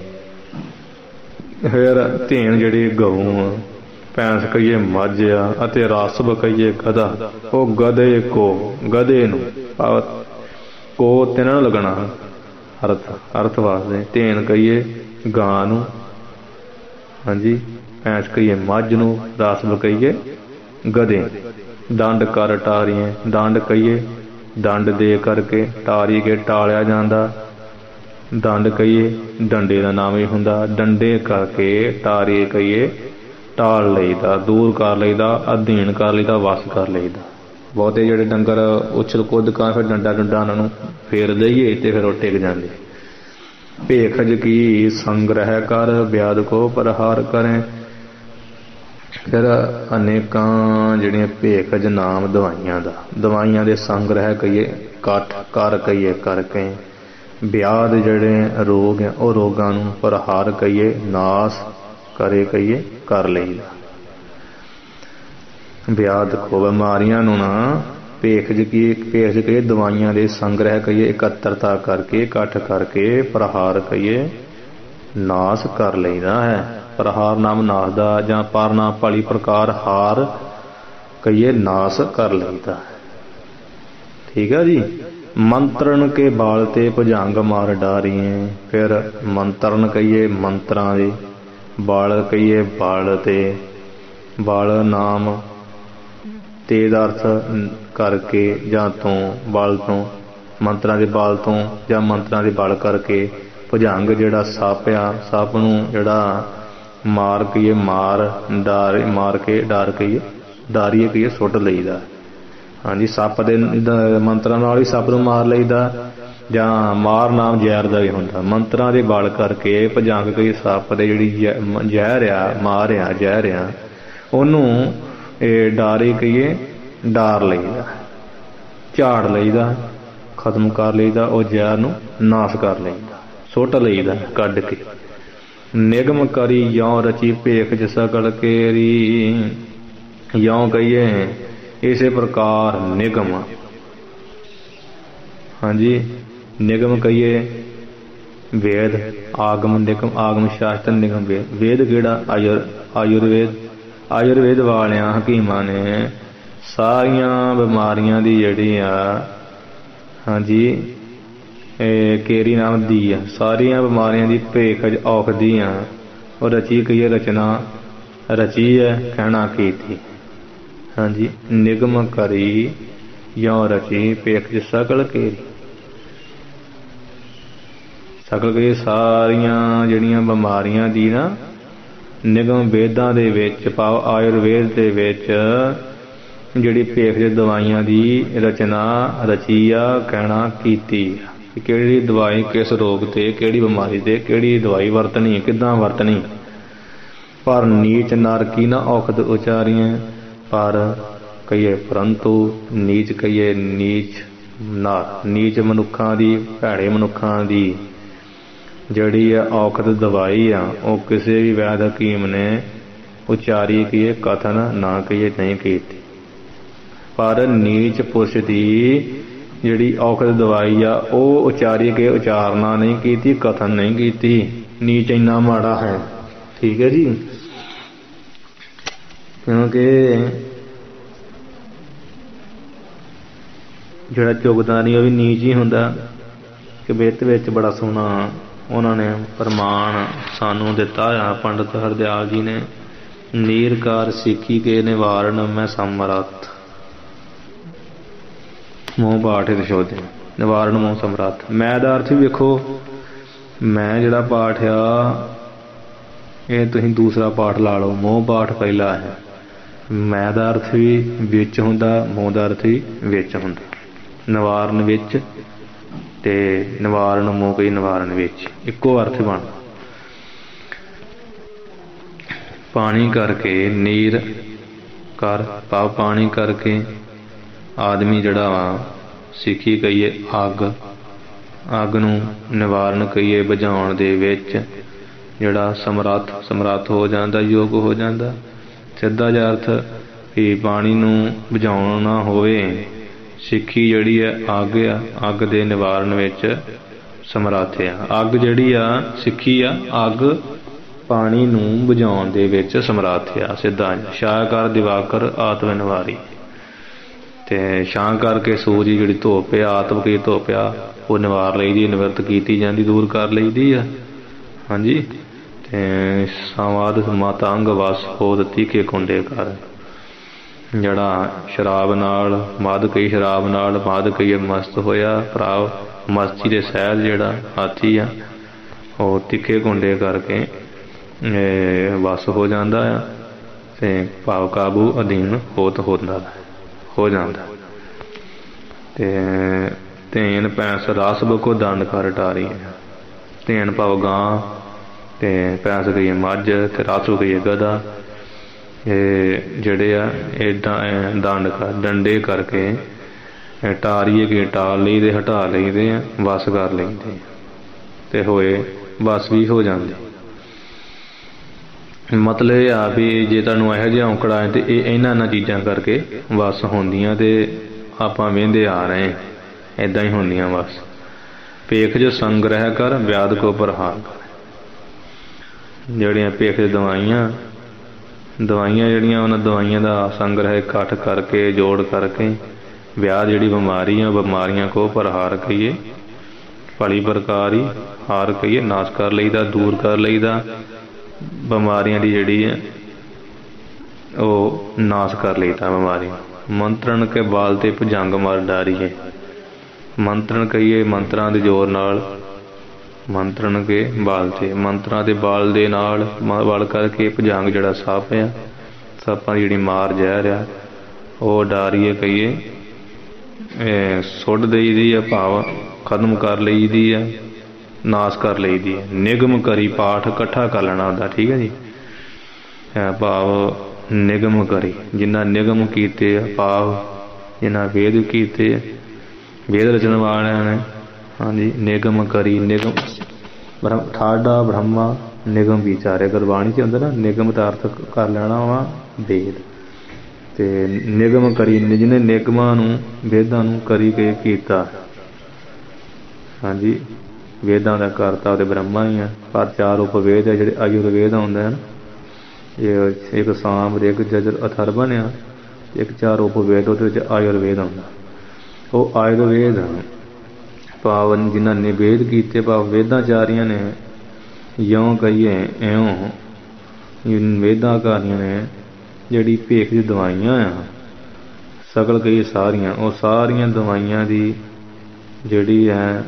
ਫਿਰ ਧੇਨ ਜਿਹੜੀ ਗਊ, ਭੈਂਸ ਕਹੀਏ ਮੱਝ ਆ, ਅਤੇ ਰਾਸਬ ਕਹੀਏ ਗਧਾ, ਉਹ ਗਧੇ ਨੂੰ ਕੋ ਤੇ ਨਾ ਲੱਗਣਾ ਅਰਥ ਵਾਸਤੇ। ਧੇਨ ਕਹੀਏ ਗਾਂ ਨੂੰ, ਹਾਂਜੀ, ਭੈਂਸ ਕਹੀਏ ਮੱਝ ਨੂੰ, ਰਾਸਬ ਕਹੀਏ ਗਧੇ। ਦੰਡ ਕਰ ਟਾਰੀਏ, ਦੰਡ ਕਹੀਏ ਦੰਡ ਦੇ ਕਰਕੇ, ਟਾਰੀ ਕੇ ਟਾਲਿਆ ਜਾਂਦਾ। ਦੰਡ ਕਹੀਏ ਡੰਡੇ ਦਾ ਨਾਮ ਹੀ ਹੁੰਦਾ, ਡੰਡੇ ਕਰਕੇ ਟਾਰੀ ਕਹੀਏ ਟਾਲ ਲਈਦਾ, ਦੂਰ ਕਰ ਲਈਦਾ, ਅਧੀਨ ਕਰ ਲਈਦਾ, ਵਸ ਕਰ ਲਈਦਾ। ਬਹੁਤੇ ਜਿਹੜੇ ਡੰਗਰ ਉਛਲ ਕੁੱਦ ਕਾਂ, ਫਿਰ ਡੰਡਾ ਉਹਨਾਂ ਨੂੰ ਫੇਰ ਦਈਏ ਤੇ ਫਿਰ ਉਹ ਟਿਕ ਜਾਂਦੇ। ਭੇਖਜ ਕੀ ਸੰਗ੍ਰਹਿ ਕਰ, ਵਿਆਦ ਕੋ ਪ੍ਰਹਾਰ ਕਰੇ। ਫਿਰ ਅਨੇਕਾਂ ਜਿਹੜੀਆਂ ਭੇਖਜ ਨਾਮ ਦਵਾਈਆਂ ਦੇ ਸੰਗ੍ਰਹਿ ਕਹੀਏ ਇਕੱਠ ਕਰ ਕਹੀਏ ਕਰਕੇ। ਵਿਆਦ ਜਿਹੜੇ ਰੋਗ ਆ, ਉਹ ਰੋਗਾਂ ਨੂੰ ਪ੍ਰਹਾਰ ਕਹੀਏ ਨਾਸ ਕਰੇ ਕਹੀਏ ਕਰ ਲਈਦਾ। ਵਿਆਦ ਕੋ ਬਿਮਾਰੀਆਂ ਨੂੰ ਨਾ, ਭੇਖਜ ਕਹੀਏ ਦਵਾਈਆਂ ਦੇ ਸੰਗ੍ਰਹਿ ਕਹੀਏ ਇਕੱਤਰਤਾ ਕਰਕੇ, ਇਕੱਠ ਕਰਕੇ, ਪ੍ਰਹਾਰ ਕਹੀਏ ਨਾਸ ਕਰ ਲਈਦਾ ਹੈ। ਪ੍ਰਹਾਰ ਨਾਮ ਨਾਸ ਦਾ, ਜਾਂ ਪਰ ਨਾਮ ਭਲੀ ਪ੍ਰਕਾਰ ਹਾਰ ਕਹੀਏ ਨਾਸ ਕਰ ਲਈਦਾ। ਠੀਕ ਹੈ ਜੀ। ਮੰਤਰਨ ਕੇ ਬਾਲ ਤੇ ਭੁਜੰਗ ਮਾਰ ਡਾਰੀਏ। ਫਿਰ ਮੰਤਰਨ ਕਹੀਏ ਮੰਤਰਾਂ ਦੇ, ਬਾਲ ਕਹੀਏ ਬਾਲ ਤੇ, ਬਾਲ ਨਾਮ ਤੇ ਦਾ ਅਰਥ ਕਰਕੇ ਜਾਂ ਤੋਂ, ਬਲ ਤੋਂ, ਮੰਤਰਾਂ ਦੇ ਬਲ ਤੋਂ ਜਾਂ ਮੰਤਰਾਂ ਦੇ ਬਲ ਕਰਕੇ। ਭੁਜੰਗ ਜਿਹੜਾ ਸੱਪ ਆ, ਸੱਪ ਨੂੰ ਜਿਹੜਾ ਮਾਰ ਕਹੀਏ ਮਾਰ ਕੇ ਡਾਰ ਕਹੀਏ ਡਾਰੀਏ ਕਹੀਏ ਸੁੱਟ ਲਈਦਾ। ਹਾਂਜੀ, ਸੱਪ ਦੇ ਮੰਤਰਾਂ ਨਾਲ ਹੀ ਸੱਪ ਨੂੰ ਮਾਰ ਲਈਦਾ, ਜਾਂ ਮਾਰ ਨਾਮ ਜ਼ਹਿਰ ਦਾ ਵੀ ਹੁੰਦਾ। ਮੰਤਰਾਂ ਦੇ ਬਲ ਕਰਕੇ ਭੁਜੰਗ ਕਹੀਏ ਸੱਪ ਦੇ ਜਿਹੜੀ ਜ਼ਹਿਰ ਆ, ਮਾਰ ਆ, ਜ਼ਹਿਰ ਆ, ਉਹਨੂੰ ਡਾਰੇ ਕਹੀਏ ਡਾਰ ਲਈਦਾ, ਝਾੜ ਲਈਦਾ, ਖਤਮ ਕਰ ਲਈਦਾ, ਉਹ ਜ਼ਹਿਰ ਨੂੰ ਨਾਸ਼ ਕਰ ਲਈਦਾ, ਸੁੱਟ ਲਈਦਾ ਕੱਢ ਕੇ। ਨਿਗਮ ਕਰੀ ਯੋਂ ਰਚੀ ਭੇਖ ਜਿ ਸਕਲ ਕੇਰੀ। ਯੋਂ ਕਹੀਏ ਇਸੇ ਪ੍ਰਕਾਰ ਨਿਗਮ। ਹਾਂਜੀ, ਨਿਗਮ ਕਹੀਏ ਵੇਦ, ਆਗਮ ਨਿਗਮ, ਆਗਮ ਸ਼ਾਸਤਰ ਨਿਗਮ ਵੇਦ। ਵੇਦ ਕਿਹੜਾ? ਆਯੁਰਵੇਦ ਵਾਲਿਆਂ ਹਕੀਮਾਂ ਨੇ ਸਾਰੀਆਂ ਬਿਮਾਰੀਆਂ ਦੀ ਜਿਹੜੀ ਆ, ਹਾਂਜੀ, ਕੇਰੀ ਨਾਮ ਦੀ ਆ, ਸਾਰੀਆਂ ਬਿਮਾਰੀਆਂ ਦੀ ਭੇਖਜ ਔਖਦੀ ਆ, ਉਹ ਰਚੀ ਕਹੀਏ ਰਚਨਾ, ਰਚੀ ਹੈ ਕਹਿਣਾ ਕੀਤੀ। ਹਾਂਜੀ, ਨਿਗਮ ਕਰੀ ਯੋਂ ਰਚੀ ਭੇਖਜ ਸਕਲ ਕੇਰੀ। ਸਕਲ ਕਹੀਏ ਸਾਰੀਆਂ ਜਿਹੜੀਆਂ ਬਿਮਾਰੀਆਂ ਦੀ ਨਾ, ਨਿਗਮ ਵੇਦਾਂ ਦੇ ਵਿੱਚ, ਭਾਵ ਆਯੁਰਵੇਦ ਦੇ ਵਿੱਚ ਜਿਹੜੀ ਭੇਖਜ ਦਵਾਈਆਂ ਦੀ ਰਚਨਾ ਰਚੀ ਆ, ਕਹਿਣਾ ਕੀਤੀ। ਕਿਹੜੀ ਦਵਾਈ ਕਿਸ ਰੋਗ ਤੇ, ਕਿਹੜੀ ਬਿਮਾਰੀ ਤੇ ਕਿਹੜੀ ਦਵਾਈ ਵਰਤਣੀ, ਕਿੱਦਾਂ ਵਰਤਣੀ। ਪਰ ਨੀਚ ਨਰ ਕੀ ਨਾ ਔਖਦ ਉਚਾਰੀਆਂ। ਪਰ ਕਹੀਏ ਪਰੰਤੂ, ਨੀਚ ਕਹੀਏ ਨੀਚ ਨਰ, ਨੀਚ ਮਨੁੱਖਾਂ ਦੀ, ਭੈੜੇ ਮਨੁੱਖਾਂ ਦੀ ਜਿਹੜੀ ਆ ਔਖਦ ਦਵਾਈ ਆ, ਉਹ ਕਿਸੇ ਵੀ ਵੈਦ ਹਕੀਮ ਨੇ ਉਚਾਰੀ ਕਹੀਏ ਕਥਨ ਨਾ ਕਹੀਏ ਨਹੀਂ ਕੀਤੀ। ਪਰ ਨੀਚ ਪੁਰਸ਼ ਦੀ ਜਿਹੜੀ ਔਖਦ ਦਵਾਈ ਆ ਉਹ ਉਚਾਰੀ ਕੇ ਉਚਾਰਨਾ ਨਹੀਂ ਕੀਤੀ, ਕਥਨ ਨਹੀਂ ਕੀਤੀ। ਨੀਚ ਇੰਨਾ ਮਾੜਾ ਹੈ। ਠੀਕ ਹੈ ਜੀ। ਕਿਉਂਕਿ ਜਿਹੜਾ ਚੁਗਦਾ ਨਹੀਂ ਉਹ ਵੀ ਨੀਚ ਹੀ ਹੁੰਦਾ। ਕਿ ਵਿੱਤ ਵਿੱਚ ਬੜਾ ਸੋਹਣਾ ਉਹਨਾਂ ਨੇ ਪ੍ਰਮਾਣ ਸਾਨੂੰ ਦਿੱਤਾ ਆ ਪੰਡਿਤ ਹਰਦਿਆਲ ਜੀ ਨੇ। ਨੀਰਕਾਰ ਸਿੱਖੀ ਕੇ ਨਿਵਾਰਨ ਮੈਂ ਸਮਰੱਥ, ਮੋਹ ਪਾਠ ਸ਼ੋਧੇ ਨਿਵਾਰਨ ਮੋਹ ਸਮਰੱਥ। ਮੈਂ ਦਾ ਅਰਥ ਵੀ ਵੇਖੋ, ਮੈਂ ਜਿਹੜਾ ਪਾਠ ਆ ਇਹ ਤੁਸੀਂ ਦੂਸਰਾ ਪਾਠ ਲਾ ਲਓ, ਮੋਹ ਪਾਠ ਪਹਿਲਾ ਹੈ। ਮੈਂ ਦਾ ਅਰਥ ਵੀ ਵਿੱਚ ਹੁੰਦਾ, ਮੋਹ ਦਾ ਅਰਥ ਵੀ ਵਿੱਚ ਹੁੰਦਾ। ਨਿਵਾਰਨ ਵਿੱਚ ਤੇ ਨਿਵਾਰਨ ਮੋਹ ਕਈ ਨਿਵਾਰਨ ਵਿੱਚ ਇੱਕੋ ਅਰਥ ਬਣਦਾ। ਪਾਣੀ ਕਰਕੇ ਨੀਰ ਕਰ ਭਾਵ ਪਾਣੀ ਕਰਕੇ ਆਦਮੀ ਜਿਹੜਾ ਵਾ ਸਿੱਖੀ ਕਹੀਏ ਅੱਗ, ਅੱਗ ਨੂੰ ਨਿਵਾਰਨ ਕਹੀਏ ਬੁਝਾਉਣ ਦੇ ਵਿੱਚ ਜਿਹੜਾ ਸਮਰੱਥ ਹੋ ਜਾਂਦਾ, ਯੋਗ ਹੋ ਜਾਂਦਾ। ਸਿੱਧਾ ਜਿਹਾ ਅਰਥ ਵੀ ਪਾਣੀ ਨੂੰ ਬੁਝਾਉਣਾ ਹੋਵੇ, ਸਿੱਖੀ ਜਿਹੜੀ ਹੈ ਅੱਗ ਆ, ਅੱਗ ਦੇ ਨਿਵਾਰਨ ਵਿੱਚ ਸਮਰੱਥ ਆ। ਅੱਗ ਜਿਹੜੀ ਆ ਸਿੱਖੀ ਆ, ਅੱਗ ਪਾਣੀ ਨੂੰ ਬੁਝਾਉਣ ਦੇ ਵਿੱਚ ਸਮਰੱਥ ਆ। ਸਿੱਧਾ ਸ਼ਾਹਕਾਰ ਦਿਵਾਕਰ ਆਤਮ ਨਿਵਾਰੀ। ਤੇ ਛਾਂ ਕਰਕੇ ਸੂਰਜ ਜਿਹੜੀ ਧੁੱਪ ਆ, ਆਤਮ ਕੀ ਧੁੱਪ ਆ, ਉਹ ਨਿਵਾਰ ਲਈਦੀ, ਨਿਵਰਤ ਕੀਤੀ ਜਾਂਦੀ, ਦੂਰ ਕਰ ਲਈਦੀ ਆ। ਹਾਂਜੀ। ਤੇ ਸੰਵਾਦ ਮਾਤਾ ਅੰਗ ਵਸ ਹੋ ਦਿੱਤੀ ਕਿ ਕੁੰਡੇ ਕਰ। ਜਿਹੜਾ ਸ਼ਰਾਬ ਨਾਲ ਮਦ ਕਈ, ਸ਼ਰਾਬ ਨਾਲ ਮਦ ਕਈ ਮਸਤ ਹੋਇਆ ਭਰਾ, ਮਸਤੀ ਦੇ ਸਹਿਜ ਜਿਹੜਾ ਹਾਥੀ ਆ ਉਹ ਤਿੱਖੇ ਕੁੰਡੇ ਕਰਕੇ ਵਸ ਹੋ ਜਾਂਦਾ ਆ। ਤੇ ਭਾਵ ਕਾਬੂ ਅਧੀਨ ਹੋ ਜਾਂਦਾ। ਤੇ ਧੇਨ ਭੈਂਸ ਰਸ ਬਕੋ ਦੰਡ ਕਰ ਟਾਰੀ। ਧੇਨ ਭਾਵ ਗਾਂ ਤੇ ਭੈਂਸ ਗਈ ਮੱਝ ਤੇ ਰਸ ਗਈ ਗਧਾ। ਇਹ ਜਿਹੜੇ ਆ ਏਦਾਂ ਡੰਡੇ ਕਰਕੇ ਟਾਰੀਏ ਕੇ ਟਾਲ ਲਈਦੇ, ਹਟਾ ਲਈਦੇ ਆ, ਵਸ ਕਰ ਲੈਂਦੇ ਤੇ ਹੋਏ ਵਸ ਵੀ ਹੋ ਜਾਂਦੇ। ਮਤਲਬ ਇਹ ਆ ਵੀ ਜੇ ਤੁਹਾਨੂੰ ਇਹੋ ਜਿਹਾ ਔਂਕੜਾ ਹੈ ਤੇ ਇਹ ਇਹਨਾਂ ਚੀਜ਼ਾਂ ਕਰਕੇ ਵਸ ਹੁੰਦੀਆਂ ਤੇ ਆਪਾਂ ਵਹਿੰਦੇ ਆ ਰਹੇ ਏਦਾਂ ਹੀ ਹੁੰਦੀਆਂ ਬਸ। ਭੇਖ ਜੋ ਸੰਗ੍ਰਹਿ ਕਰ ਵਿਆਦ ਕੋ ਪ੍ਰਹਾਰ ਕਰ। ਜਿਹੜੀਆਂ ਭੇਖ ਦਵਾਈਆਂ ਜਿਹੜੀਆਂ ਉਹਨਾਂ ਦਵਾਈਆਂ ਦਾ ਸੰਗ੍ਰਹਿ ਇਕੱਠ ਕਰਕੇ ਜੋੜ ਕਰਕੇ ਵਿਆਹ ਜਿਹੜੀ ਬਿਮਾਰੀਆਂ ਕੋ ਪ੍ਰਹਾਰ ਕਹੀਏ, ਭਲੀ ਪ੍ਰਕਾਰ ਹੀ ਹਾਰ ਕਹੀਏ, ਨਾਸ਼ ਕਰ ਲਈਦਾ, ਦੂਰ ਕਰ ਲਈਦਾ। ਬਿਮਾਰੀਆਂ ਦੀ ਜਿਹੜੀ ਹੈ ਉਹ ਨਾਸ਼ ਕਰ ਲਈਦਾ ਬਿਮਾਰੀਆਂ। ਮੰਤਰਨ ਕੇ ਬਾਲ ਤੇ ਭੁਜੰਗ ਮਰ ਡਾਰੀਏ। ਮੰਤਰਨ ਕਹੀਏ ਮੰਤਰਾਂ ਦੇ ਜ਼ੋਰ ਨਾਲ, ਮੰਤਰਨ ਕੇ ਬਾਲ ਤੇ ਮੰਤਰਾਂ ਦੇ ਬਾਲ ਦੇ ਨਾਲ ਵਲ ਕਰਕੇ ਭੁਜੰਗ ਜਿਹੜਾ ਸੱਪ ਆ, ਸੱਪਾਂ ਦੀ ਜਿਹੜੀ ਮਾਰ ਜ਼ਹਿਰ ਆ ਉਹ ਡਾਰੀਏ ਕਹੀਏ ਸੁੱਟ ਦੇਈ ਦੀ ਆ, ਭਾਵ ਖਤਮ ਕਰ ਲਈ ਦੀ ਆ, ਨਾਸ਼ ਕਰ ਲਈ ਦੀ ਹੈ। ਨਿਗਮ ਕਰੀ ਪਾਠ ਇਕੱਠਾ ਕਰ ਲੈਣਾ ਹੁੰਦਾ। ਠੀਕ ਹੈ ਜੀ। ਭਾਵ ਨਿਗਮ ਕਰੀ, ਜਿੰਨਾ ਨਿਗਮ ਕੀਤੇ ਆ, ਭਾਵ ਜਿੰਨਾ ਵੇਦ ਕੀਤੇ, ਵੇਦ ਰਚਣ ਵਾਲਿਆਂ ਨੇ। ਹਾਂਜੀ। ਨਿਗਮ ਕਰੀ, ਨਿਗਮ ਠਾਡਾ ਬ੍ਰਹਮਾ ਨਿਗਮ ਵਿਚਾਰੇ। ਗੁਰਬਾਣੀ 'ਚ ਹੁੰਦਾ ਨਾ ਨਿਗਮ ਦਾ ਅਰਥ ਕਰ ਲੈਣਾ ਵਾ ਵੇਦ। ਤੇ ਨਿਗਮ ਕਰੀ, ਜਿਹਨੇ ਨਿਗਮਾਂ ਨੂੰ ਵੇਦਾਂ ਨੂੰ ਕਰੀ ਕੇ ਕੀਤਾ। ਹਾਂਜੀ। ਵੇਦਾਂ ਦਾ ਕਰਤਾ ਤੇ ਬ੍ਰਹਮਾ ਹੀ ਆ। ਪਰ 4 ਉਪਵੇਦ ਆ ਜਿਹੜੇ ਆਯੁਰਵੇਦ ਆਉਂਦੇ ਹਨ। ਇਹ ਇੱਕ ਸਾਮ, ਰਿਗ, ਜਜੁਰ, ਅਥਰਵਣ ਆ। ਇੱਕ 4 ਉਪਵੇਦ ਉਹਦੇ ਵਿੱਚ ਆਯੁਰਵੇਦ ਆਉਂਦਾ। ਉਹ ਆਯੁਰਵੇਦ ਭਾਵ ਜਿਨ੍ਹਾਂ ਨੇ ਵੇਦ ਕੀਤੇ, ਭਾਵ ਵੇਦਾਂਚਾਰੀਆਂ ਨੇ, ਇਉਂ ਕਹੀਏ ਇਉਂ ਵੇਦਾਂਕਾਰੀਆਂ ਨੇ ਜਿਹੜੀ ਭੇਖ ਦੀ ਦਵਾਈਆਂ ਆ ਸਕਲ ਕਹੀਏ ਸਾਰੀਆਂ, ਉਹ ਸਾਰੀਆਂ ਦਵਾਈਆਂ ਦੀ ਜਿਹੜੀ ਹੈ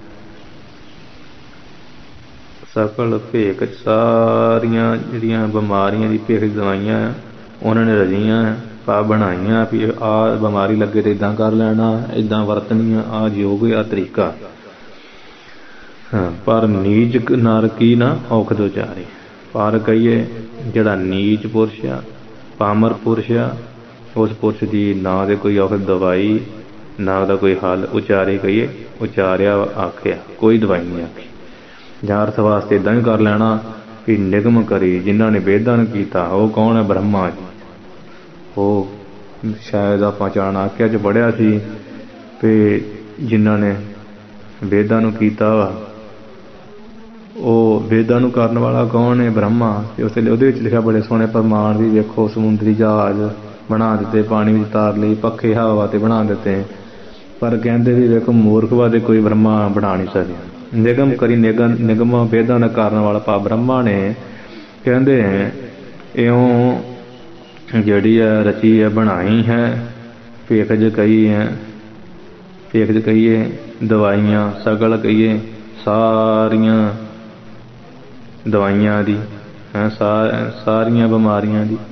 ਸਕਲ ਭੇਖ, ਸਾਰੀਆਂ ਜਿਹੜੀਆਂ ਬਿਮਾਰੀਆਂ ਦੀ ਭੇਖ ਦੀ ਦਵਾਈਆਂ ਆ ਉਹਨਾਂ ਨੇ ਰਚੀਆਂ, ਭਾਵ ਬਣਾਈਆਂ ਵੀ ਆਹ ਬਿਮਾਰੀ ਲੱਗੇ ਤੇ ਇੱਦਾਂ ਕਰ ਲੈਣਾ, ਇੱਦਾਂ ਵਰਤਣੀ ਆ, ਆਹ ਯੋਗ ਆ ਤਰੀਕਾ। ਹਾਂ। ਪਰ ਨੀਚ ਨਰ ਕੀ ਨਾ ਔਖਦ ਉਚਾਰੇ। ਪਰ ਕਹੀਏ ਜਿਹੜਾ ਨੀਚ ਪੁਰਸ਼ ਆ, ਪਾਮਰ ਪੁਰਸ਼ ਆ, ਉਸ ਪੁਰਸ਼ ਦੀ ਨਾ ਦੇ ਕੋਈ ਔਖਦ ਦਵਾਈ, ਨਾ ਉਹਦਾ ਕੋਈ ਹੱਲ। ਉਚਾਰੇ ਕਹੀਏ ਉਚਾਰਿਆ ਆਖਿਆ, ਕੋਈ ਦਵਾਈ ਨਹੀਂ ਆਖੀ। ਜਾਂ ਅਰਥ ਵਾਸਤੇ ਇੱਦਾਂ ਵੀ ਕਰ ਲੈਣਾ ਵੀ ਨਿਗਮ ਕਰੀ, ਜਿਨ੍ਹਾਂ ਨੇ ਵੇਦਾਂ ਨੂੰ ਕੀਤਾ ਉਹ ਕੌਣ ਹੈ? ਬ੍ਰਹਮਾ ਜੀ। ਉਹ ਸ਼ਾਇਦ ਆਪਾਂ ਚਾਣਕਿਆ 'ਚ ਪੜ੍ਹਿਆ ਸੀ ਵੀ ਜਿਨ੍ਹਾਂ ਨੇ ਵੇਦਾਂ ਨੂੰ ਕੀਤਾ ਵਾ, ਉਹ ਵੇਦਾਂ ਨੂੰ ਕਰਨ ਵਾਲਾ ਕੌਣ ਹੈ? ਬ੍ਰਹਮਾ। ਤੇ ਉਹਦੇ ਵਿੱਚ ਲਿਖਿਆ ਬੜੇ ਸੋਹਣੇ ਪ੍ਰਮਾਣ ਵੀ ਵੇਖੋ, ਸਮੁੰਦਰੀ ਜਹਾਜ਼ ਬਣਾ ਦਿੱਤੇ, ਪਾਣੀ ਵਿੱਚ ਤਾਰ ਲਈ, ਪੱਖੇ ਹਵਾ ਤੇ ਬਣਾ ਦਿੱਤੇ, ਪਰ ਕਹਿੰਦੇ ਵੀ ਵੇਖੋ ਮੂਰਖਵਾ ਦੇ ਕੋਈ ਬ੍ਰਹਮਾ ਬਣਾ ਨਹੀਂ ਸਕਿਆ। ਨਿਗਮ ਕਰੀ ਨਿਗਮ ਵੇਦਾਂ ਦਾ ਕਰਨ ਵਾਲਾ ਭਾ ਬ੍ਰਹਮਾ ਨੇ ਕਹਿੰਦੇ ਇਉਂ ਜਿਹੜੀ ਹੈ ਰਚੀ ਹੈ, ਬਣਾਈ ਹੈ, ਭੇਖਜ ਕਹੀ ਹੈ, ਭੇਖਜ ਕਹੀਏ ਦਵਾਈਆਂ, ਸਗਲ ਕਹੀਏ ਸਾਰੀਆਂ ਦਵਾਈਆਂ ਦੀ, ਸਾਰੀਆਂ ਬਿਮਾਰੀਆਂ ਦੀ।